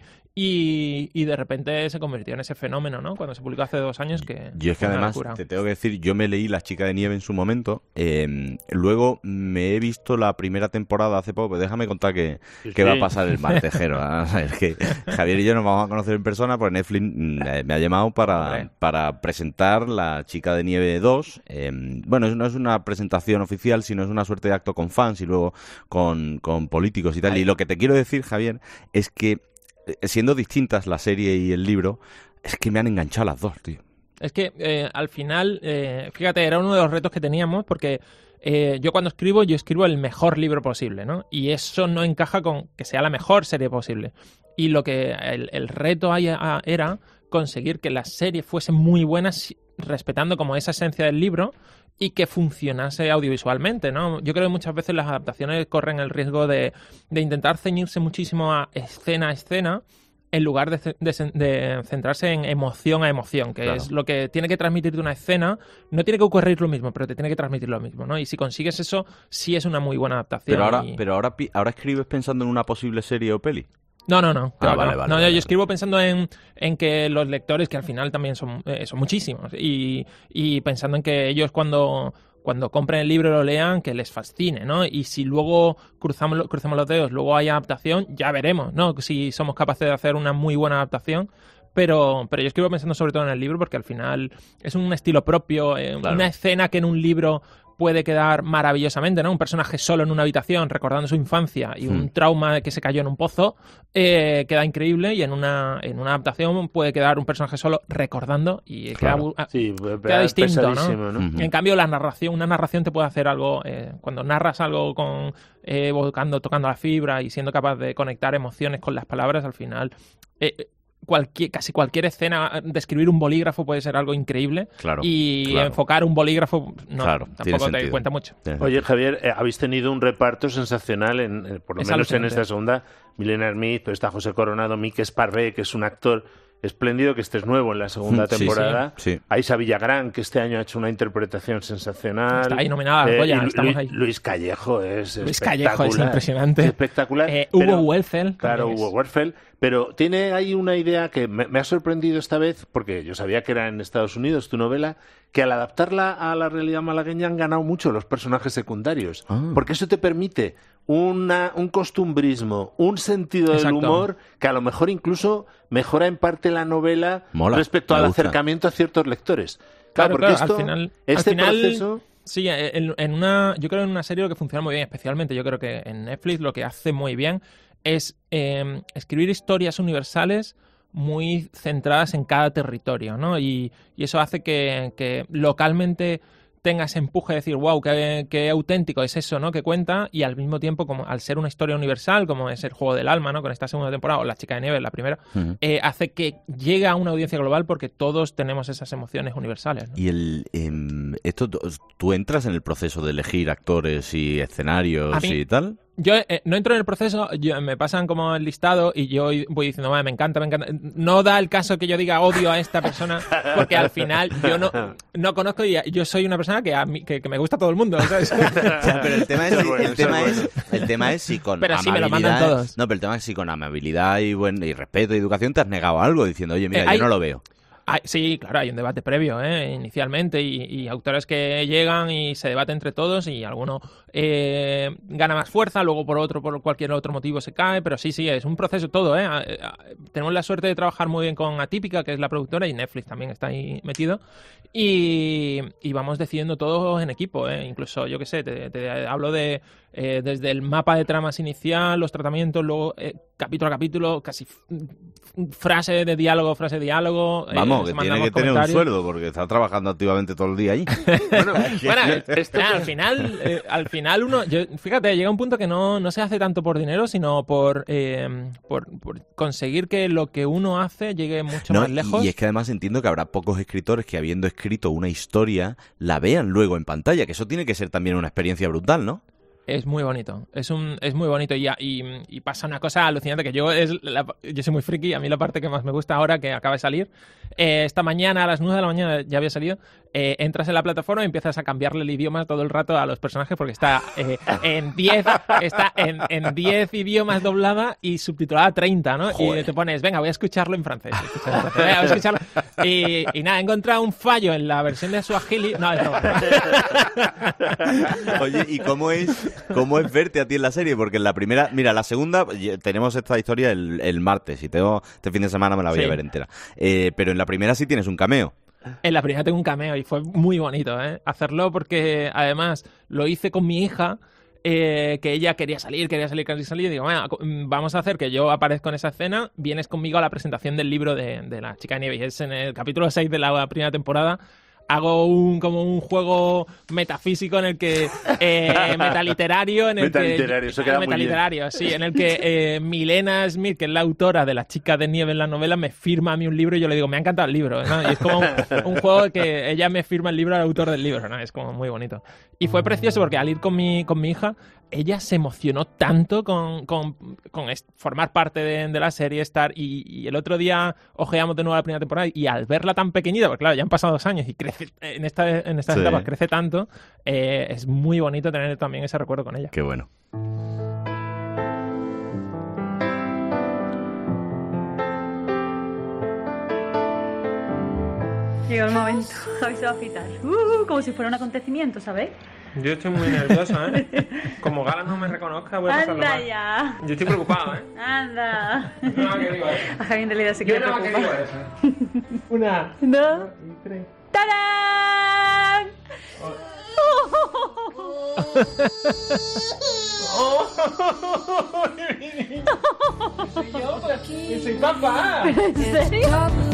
Y de repente se convirtió en ese fenómeno, ¿no? Cuando se publicó hace 2 años, que yo es que además, locura. Te tengo que decir, yo me leí La Chica de Nieve en su momento, luego me he visto la primera temporada hace poco, déjame contar que va a pasar el martejero. Es que Javier y yo nos vamos a conocer en persona, porque Netflix me ha llamado para presentar La Chica de Nieve 2. Bueno, no es una presentación oficial, sino es una suerte de acto con fans y luego con políticos y tal. Y lo que te quiero decir, Javier, es que siendo distintas la serie y el libro, es que me han enganchado las dos, tío. Es que al final, fíjate, era uno de los retos que teníamos, porque yo cuando escribo el mejor libro posible, ¿no? Y eso no encaja con que sea la mejor serie posible. Y lo que el reto ahí era conseguir que la serie fuese muy buena, respetando como esa esencia del libro y que funcionase audiovisualmente, ¿no? Yo creo que muchas veces las adaptaciones corren el riesgo de intentar ceñirse muchísimo a escena, en lugar de centrarse en emoción a emoción, que es lo que tiene que transmitirte una escena. No tiene que ocurrir lo mismo, pero te tiene que transmitir lo mismo, ¿no? Y si consigues eso, sí es una muy buena adaptación. Pero ahora escribes pensando en una posible serie o peli. No. Vale. Yo escribo pensando en que los lectores, que al final también son muchísimos, y pensando en que ellos cuando compren el libro y lo lean, que les fascine, ¿no? Y si luego crucemos los dedos, luego hay adaptación, ya veremos, ¿no? Si somos capaces de hacer una muy buena adaptación. Pero yo escribo pensando sobre todo en el libro, porque al final es un estilo propio, una escena que en un libro puede quedar maravillosamente, ¿no? Un personaje solo en una habitación recordando su infancia y un trauma de que se cayó en un pozo, queda increíble, y en una adaptación puede quedar un personaje solo recordando y queda distinto, ¿no? En cambio, una narración te puede hacer algo, cuando narras algo tocando la fibra y siendo capaz de conectar emociones con las palabras, al final casi cualquier escena, describir un bolígrafo puede ser algo increíble, enfocar un bolígrafo tampoco te cuenta mucho. Oye, Javier, habéis tenido un reparto sensacional, por lo menos en esta segunda. Milena Smith, pero está José Coronado, Mike Sparvé, que es un actor espléndido que este es nuevo en la segunda temporada. Sí. Aisha Villagrán, que este año ha hecho una interpretación sensacional. Está ahí nominada al Goya, estamos ahí. Luis Callejo es Luis Callejo es impresionante. Espectacular. Hugo Werzfeld. Claro, Hugo Werzfeld. Pero tiene ahí una idea que me ha sorprendido esta vez, porque yo sabía que era en Estados Unidos tu novela, que al adaptarla a la realidad malagueña han ganado mucho los personajes secundarios. Porque eso te permite un costumbrismo, un sentido del humor que a lo mejor incluso mejora en parte la novela respecto al acercamiento a ciertos lectores. Claro, porque esto, al final proceso... Sí, yo creo en una serie lo que funciona muy bien, especialmente yo creo que en Netflix lo que hace muy bien es escribir historias universales muy centradas en cada territorio, ¿no? Y eso hace que localmente tenga ese empuje de decir, wow, qué auténtico es eso, ¿no? Que cuenta, y al mismo tiempo, como al ser una historia universal, como es el Juego del Alma, ¿no? Con esta segunda temporada, o La Chica de Nieve, la primera, hace que llegue a una audiencia global porque todos tenemos esas emociones universales, ¿no? Y ¿tú entras en el proceso de elegir actores y escenarios y tal? Yo no entro en el proceso, me pasan como el listado y yo voy diciendo, me encanta. No da el caso que yo diga odio a esta persona, porque al final yo no conozco y yo soy una persona que me gusta todo el mundo, ¿sabes? O sea, pero el tema es si con pero amabilidad... sí me lo mandan todos. No, pero el tema es si con amabilidad y respeto y educación te has negado algo diciendo, oye, mira, yo no lo veo. Sí, claro, hay un debate previo, inicialmente, y autores que llegan y se debate entre todos y alguno gana más fuerza, luego por cualquier otro motivo se cae, pero sí, es un proceso todo, Tenemos la suerte de trabajar muy bien con Atípica, que es la productora, y Netflix también está ahí metido, y vamos decidiendo todos en equipo, incluso, yo qué sé, te hablo de desde el mapa de tramas inicial, los tratamientos, luego capítulo a capítulo, casi frase de diálogo. Vamos, que tiene que tener un sueldo porque está trabajando activamente todo el día ahí. Al final uno, fíjate, llega un punto que no se hace tanto por dinero, sino por conseguir que lo que uno hace llegue mucho más lejos. Y es que además entiendo que habrá pocos escritores que, habiendo escrito una historia, la vean luego en pantalla, que eso tiene que ser también una experiencia brutal, ¿no? Es muy bonito, es muy bonito y pasa una cosa alucinante que yo soy muy friki, a mí la parte que más me gusta ahora que acaba de salir, esta mañana a las 9 de la mañana ya había salido, entras en la plataforma y empiezas a cambiarle el idioma todo el rato a los personajes porque está en 10 idiomas doblada y subtitulada a 30, ¿no? Joder. Y te pones, venga, voy a escucharlo en francés. Y nada, he encontrado un fallo en la versión de Swahili. No, es broma. Oye, ¿y cómo es verte a ti en la serie? Porque en la primera, mira, la segunda, tenemos esta historia el martes y este fin de semana me la voy a ver entera. Pero en la primera sí tienes un cameo. En la primera tengo un cameo y fue muy bonito, hacerlo porque además lo hice con mi hija, que ella quería salir, y digo, bueno, vamos a hacer que yo aparezca en esa escena, vienes conmigo a la presentación del libro de La Chica de Nieve, y es en el capítulo 6 de la primera temporada. Hago como un juego metafísico en el que metaliterario, en el que Milena Smith, que es la autora de La Chica de Nieve en la novela, me firma a mí un libro y yo le digo, me ha encantado el libro, ¿no? Y es como un juego que ella me firma el libro al autor del libro, ¿no? Es como muy bonito. Y fue precioso porque al ir con mi hija, ella se emocionó tanto con formar parte de la serie, estar, y el otro día ojeamos de nuevo la primera temporada y al verla tan pequeñita, porque claro, ya han pasado 2 años y crece en estas etapas crece tanto, es muy bonito tener también ese recuerdo con ella. Qué bueno. Llega el momento, Javi se va a afitar. Como si fuera un acontecimiento, ¿sabéis? Yo estoy muy nervioso, Como Gala no me reconozca, voy a pasarlo mal. Anda ya. Yo estoy preocupado, Anda. Yo no que digo eso. A Javi en realidad se queda preocupado. Yo no que digo eso. 1, 2 y 3. ¡Tarán! Soy yo por aquí. Soy papá. ¿En serio?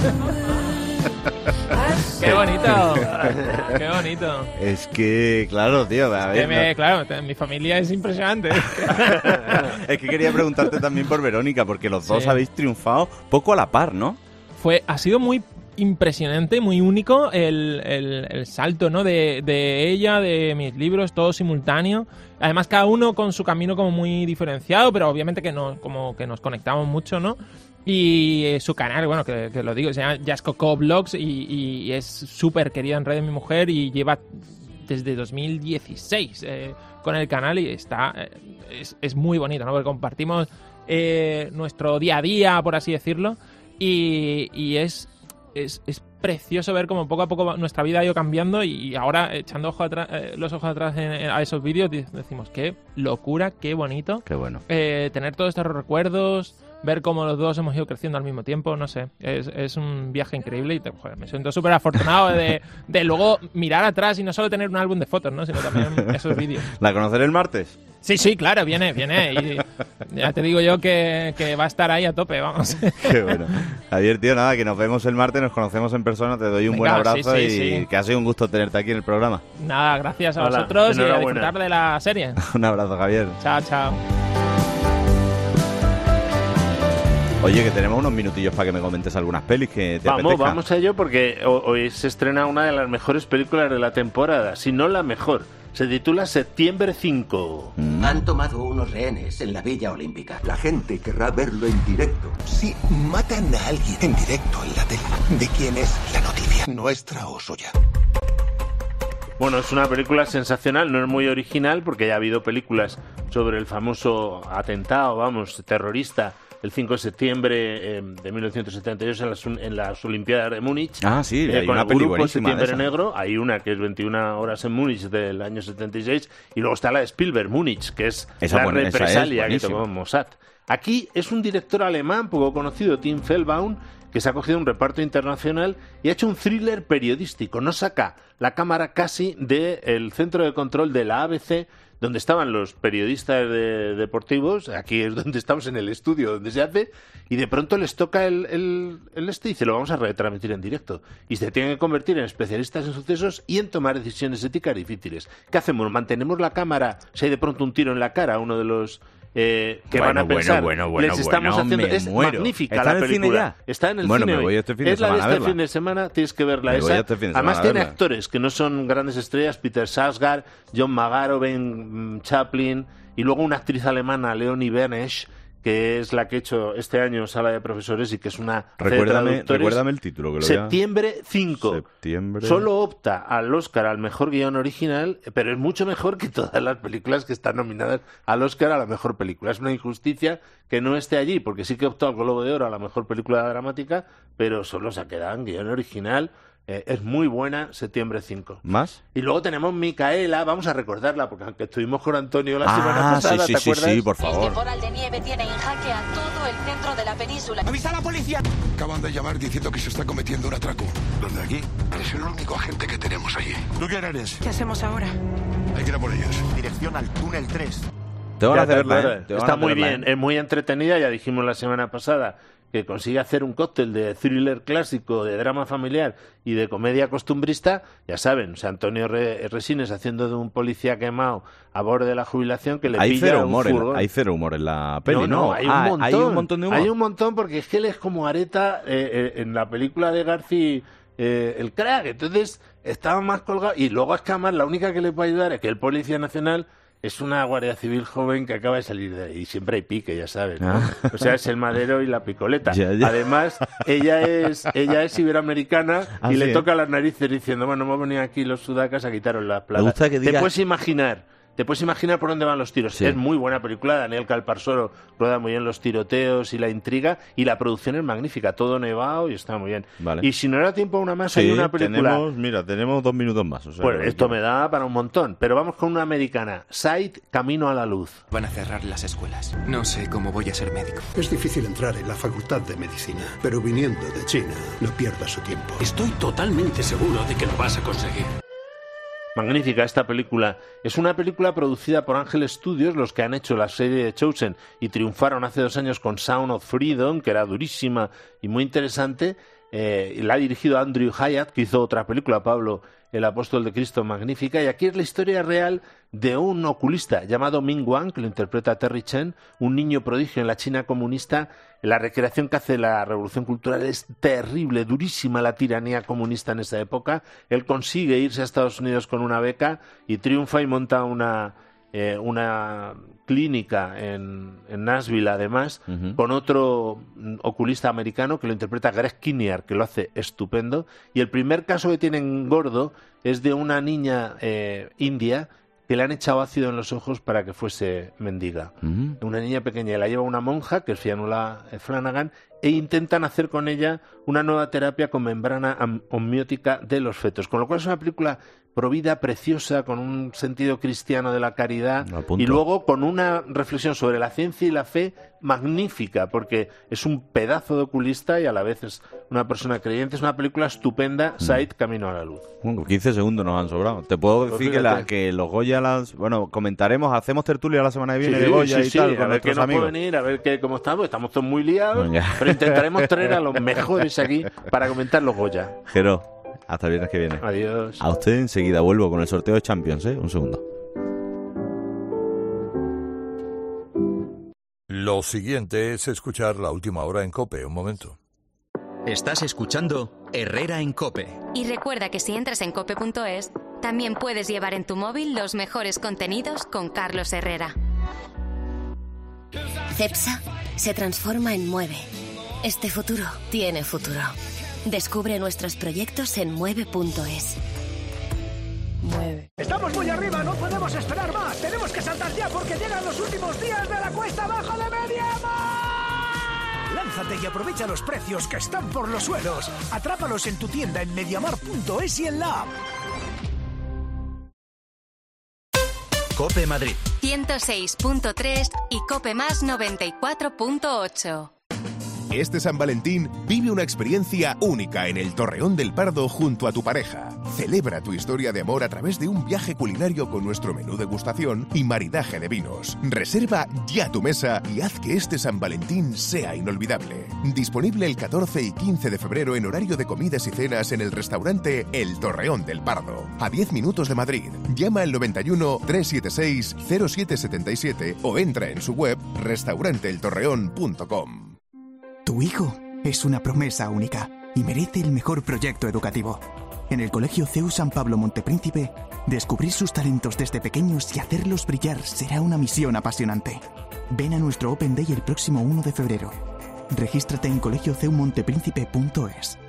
¡Qué bonito! ¡Qué bonito! Es que, claro, tío, a ver... Claro, mi familia es impresionante. Es que quería preguntarte también por Verónica, porque los dos habéis triunfado poco a la par, ¿no? Ha sido muy impresionante, muy único el salto, ¿no? De ella, de mis libros, todo simultáneo. Además, cada uno con su camino como muy diferenciado, pero obviamente que nos conectamos mucho, ¿no? Y su canal, bueno, que lo digo, se llama Jazz Coco Vlogs y es súper querida en redes mi mujer y lleva desde 2016 con el canal y es muy bonito, ¿no? Porque compartimos nuestro día a día, por así decirlo, y es precioso ver cómo poco a poco nuestra vida ha ido cambiando y ahora echando los ojos atrás a esos vídeos decimos qué locura, qué bonito. Qué bueno. Tener todos estos recuerdos, ver cómo los dos hemos ido creciendo al mismo tiempo, no sé, es un viaje increíble y me siento súper afortunado de luego mirar atrás y no solo tener un álbum de fotos, ¿no? Sino también esos vídeos. ¿La conoceré el martes? Sí, claro, viene y ya te digo yo que va a estar ahí a tope, vamos. Qué bueno. Javier, tío, nada, que nos vemos el martes, nos conocemos en persona, te doy un buen abrazo y que ha sido un gusto tenerte aquí en el programa. Nada, gracias a vosotros y a disfrutar de la serie. Un abrazo, Javier. Chao. Oye, que tenemos unos minutillos para que me comentes algunas pelis que te apetezcan. Vamos a ello porque hoy se estrena una de las mejores películas de la temporada, si no la mejor. Se titula Septiembre 5. Han tomado unos rehenes en la Villa Olímpica. La gente querrá verlo en directo. Si matan a alguien en directo en la tele, ¿de quién es la noticia? ¿Nuestra o suya? Bueno, es una película sensacional, no es muy original porque ya ha habido películas sobre el famoso atentado, terrorista, el 5 de septiembre de 1972 en las Olimpiadas de Múnich. Ah, sí, hay con una el peli grupo buenísima Septiembre de esa. Negro. Hay una que es 21 horas en Múnich del año 76 y luego está la de Spielberg, Múnich, que es la represalia que tomó Mossad. Aquí es un director alemán poco conocido, Tim Feldbaum, que se ha cogido un reparto internacional y ha hecho un thriller periodístico. No saca la cámara casi del centro de control de la ABC, donde estaban los periodistas deportivos. Aquí es donde estamos, en el estudio donde se hace, y de pronto les toca el y dice, lo vamos a retransmitir en directo. Y se tienen que convertir en especialistas en sucesos y en tomar decisiones éticas difíciles. ¿Qué hacemos? ¿Mantenemos la cámara si hay de pronto un tiro en la cara a uno de los que van a pensar? Les estamos haciendo... Es magnífica la película. Está en el cine me voy hoy. este fin de Es la de semana a este verla. fin de semana, tienes que verla. Me voy este fin de semana Además a tiene verla. actores que no son grandes estrellas, Peter Sarsgaard, John McGarvey, Chaplin, y luego una actriz alemana, Leonie Bernesch, que es la que ha hecho este año Sala de Profesores y que es una... Recuérdame el título. Que lo Septiembre 5. Septiembre. Solo opta al Oscar al mejor guión original, pero es mucho mejor que todas las películas que están nominadas al Oscar a la mejor película. Es una injusticia que no esté allí, porque sí que optó al Globo de Oro a la mejor película dramática, pero solo se ha quedado en guión original. Es muy buena, Septiembre 5. ¿Más? Y luego tenemos Micaela, vamos a recordarla, porque aunque estuvimos con Antonio la semana pasada, sí, ¿te acuerdas? Sí, por favor. El temporal de nieve tiene en jaque a todo el centro de la península. ¡Avisa a la policía! Acaban de llamar diciendo que se está cometiendo un atraco. ¿Los de aquí? Es el único agente que tenemos allí. ¿Tú quién eres? ¿Qué hacemos ahora? Hay que ir a por ellos. Dirección al túnel 3. Te van a hacer verla, Está muy bien, es muy entretenida, ya dijimos la semana pasada que consigue hacer un cóctel de thriller clásico, de drama familiar y de comedia costumbrista. Ya saben, Antonio Resines haciendo de un policía quemado a borde de la jubilación que le pilla un furgón. Hay cero humor en la peli, No, hay un montón. Hay un montón de humor. Hay un montón porque es que él es como Areta en la película de Garci, el crack. Entonces estaba más colgado. Y luego es que además la única que le puede ayudar es que el Policía Nacional es una guardia civil joven que acaba de salir de ahí. Siempre hay pique, ya sabes, ¿no? O sea, es el madero y la picoleta. Ya. Además, ella es iberoamericana y le toca las narices diciendo, bueno, hemos venido aquí los sudacas a quitaros las plagas. Me gusta que diga... Te puedes imaginar por dónde van los tiros. Sí. Es muy buena película. Daniel Calparsoro rueda muy bien los tiroteos y la intriga. Y la producción es magnífica. Todo nevado y está muy bien. Vale. Y si no era tiempo una más, hay una película... Tenemos 2 minutos más. O sea, bueno, esto me da para un montón. Pero vamos con una americana. Sight, Camino a la Luz. Van a cerrar las escuelas. No sé cómo voy a ser médico. Es difícil entrar en la facultad de medicina. Pero viniendo de China, no pierdas su tiempo. Estoy totalmente seguro de que lo vas a conseguir. Magnífica esta película. Es una película producida por Ángel Studios, los que han hecho la serie de Chosen y triunfaron hace 2 años con Sound of Freedom, que era durísima y muy interesante. La ha dirigido Andrew Hyatt, que hizo otra película, Pablo, el Apóstol de Cristo, magnífica. Y aquí es la historia real de un oculista llamado Ming Wang, que lo interpreta Terry Chen, un niño prodigio en la China comunista. La recreación que hace la Revolución Cultural es terrible, durísima la tiranía comunista en esa época. Él consigue irse a Estados Unidos con una beca y triunfa y monta una una clínica en Nashville, además, con otro oculista americano que lo interpreta Greg Kinnear, que lo hace estupendo. Y el primer caso que tienen gordo es de una niña india que le han echado ácido en los ojos para que fuese mendiga. Una niña pequeña, la lleva una monja, que es Fionnuala Flanagan, e intentan hacer con ella una nueva terapia con membrana amniótica de los fetos. Con lo cual es una película provida, preciosa, con un sentido cristiano de la caridad y luego con una reflexión sobre la ciencia y la fe magnífica, porque es un pedazo de oculista y a la vez es una persona creyente. Es una película estupenda, Said, Camino a la Luz. Bueno, 15 segundos nos han sobrado. Te puedo decir que los Goya, comentaremos, hacemos tertulia la semana que viene de Goya y tal, con nuestros amigos. Puede venir, a ver cómo estamos, estamos todos muy liados, pero intentaremos traer a los mejores aquí para comentar los Goya. Jero, hasta el viernes que viene. Adiós. A usted enseguida vuelvo con el sorteo de Champions, un segundo. Lo siguiente es escuchar La Última Hora en COPE. Un momento. Estás escuchando Herrera en COPE. Y recuerda que si entras en cope.es, también puedes llevar en tu móvil los mejores contenidos con Carlos Herrera. CEPSA se transforma en Mueve. Este futuro tiene futuro. Descubre nuestros proyectos en mueve.es. Mueve. Estamos muy arriba, no podemos esperar más. Tenemos que saltar ya porque llegan los últimos días de la cuesta abajo de Mediamar. Lánzate y aprovecha los precios que están por los suelos. Atrápalos en tu tienda en mediamar.es y en la app. COPE Madrid 106.3 y COPE Más 94.8. Este San Valentín vive una experiencia única en el Torreón del Pardo junto a tu pareja. Celebra tu historia de amor a través de un viaje culinario con nuestro menú degustación y maridaje de vinos. Reserva ya tu mesa y haz que este San Valentín sea inolvidable. Disponible el 14 y 15 de febrero en horario de comidas y cenas en el restaurante El Torreón del Pardo, a 10 minutos de Madrid. Llama al 91 376 0777 o entra en su web restauranteeltorreón.com. Tu hijo es una promesa única y merece el mejor proyecto educativo. En el Colegio CEU San Pablo Montepríncipe, descubrir sus talentos desde pequeños y hacerlos brillar será una misión apasionante. Ven a nuestro Open Day el próximo 1 de febrero. Regístrate en colegioceumontepríncipe.es.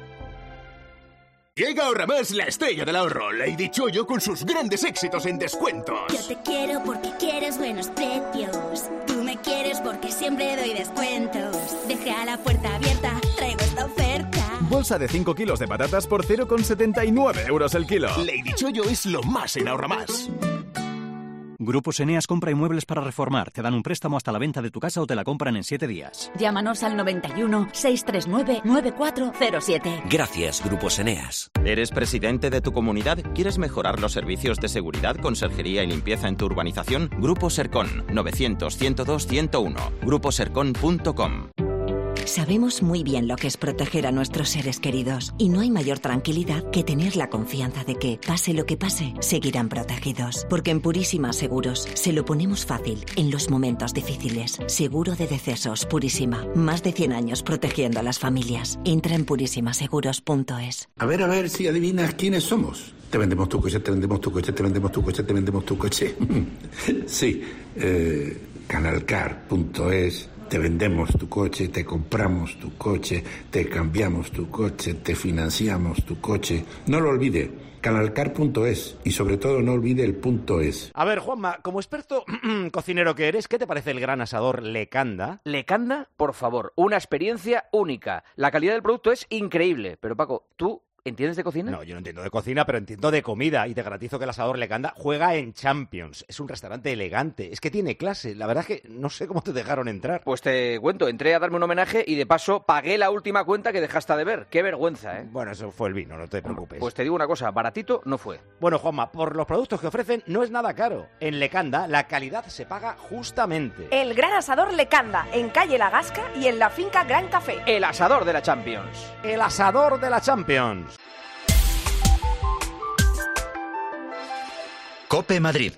Llega Ahorra Más, la estrella del ahorro, Lady Choyo, con sus grandes éxitos en descuentos. Yo te quiero porque quieres buenos precios. Tú me quieres porque siempre doy descuentos. Deja la puerta abierta, traigo esta oferta. Bolsa de 5 kilos de patatas por 0,79 € el kilo. Lady Choyo es lo más en Ahorra Más. Grupos Eneas compra inmuebles para reformar. Te dan un préstamo hasta la venta de tu casa o te la compran en 7 días. Llámanos al 91 639 9407. Gracias, Grupos Eneas. ¿Eres presidente de tu comunidad? ¿Quieres mejorar los servicios de seguridad, conserjería y limpieza en tu urbanización? Grupo Sercon, 900-102-101. Gruposercon.com. Sabemos muy bien lo que es proteger a nuestros seres queridos y no hay mayor tranquilidad que tener la confianza de que, pase lo que pase, seguirán protegidos. Porque en Purísima Seguros se lo ponemos fácil en los momentos difíciles. Seguro de decesos Purísima. Más de 100 años protegiendo a las familias. Entra en purísimaseguros.es. A ver si adivinas quiénes somos. Te vendemos tu coche, te vendemos tu coche, te vendemos tu coche, te vendemos tu coche. Sí, Canalcar.es. Te vendemos tu coche, te compramos tu coche, te cambiamos tu coche, te financiamos tu coche. No lo olvide, canalcar.es y sobre todo no olvide el .es. A ver, Juanma, como experto cocinero que eres, ¿qué te parece el gran asador Lecanda? ¿Lecanda? Por favor, una experiencia única. La calidad del producto es increíble. Pero Paco, ¿tú entiendes de cocina? No, yo no entiendo de cocina, pero entiendo de comida. Y te garantizo que el asador Lecanda juega en Champions. Es un restaurante elegante. Es que tiene clase. La verdad es que no sé cómo te dejaron entrar. Pues te cuento, entré a darme un homenaje y de paso pagué la última cuenta que dejaste de ver. Qué vergüenza, ¿eh? Bueno, eso fue el vino, no te preocupes. Pues te digo una cosa, baratito no fue. Bueno, Juanma, por los productos que ofrecen no es nada caro. En Lecanda la calidad se paga justamente. El gran asador Lecanda, en calle La Gasca y en la finca Gran Café. El asador de la Champions. El asador de la Champions. COPE Madrid.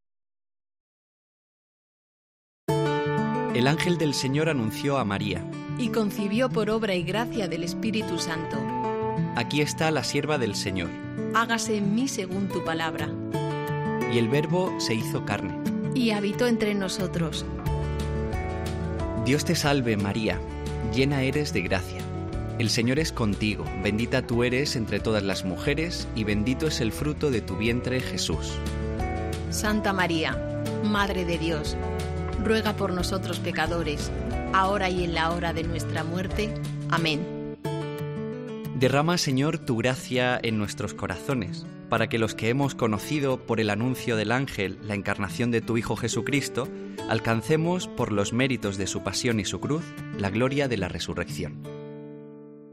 El ángel del Señor anunció a María. Y concibió por obra y gracia del Espíritu Santo. Aquí está la sierva del Señor. Hágase en mí según tu palabra. Y el Verbo se hizo carne. y habitó entre nosotros. Dios te salve María, llena eres de gracia. El Señor es contigo, bendita tú eres entre todas las mujeres y bendito es el fruto de tu vientre Jesús. Santa María, Madre de Dios, ruega por nosotros pecadores, ahora y en la hora de nuestra muerte. Amén. Derrama, Señor, tu gracia en nuestros corazones, para que los que hemos conocido por el anuncio del ángel la encarnación de tu Hijo Jesucristo, alcancemos, por los méritos de su pasión y su cruz, la gloria de la resurrección.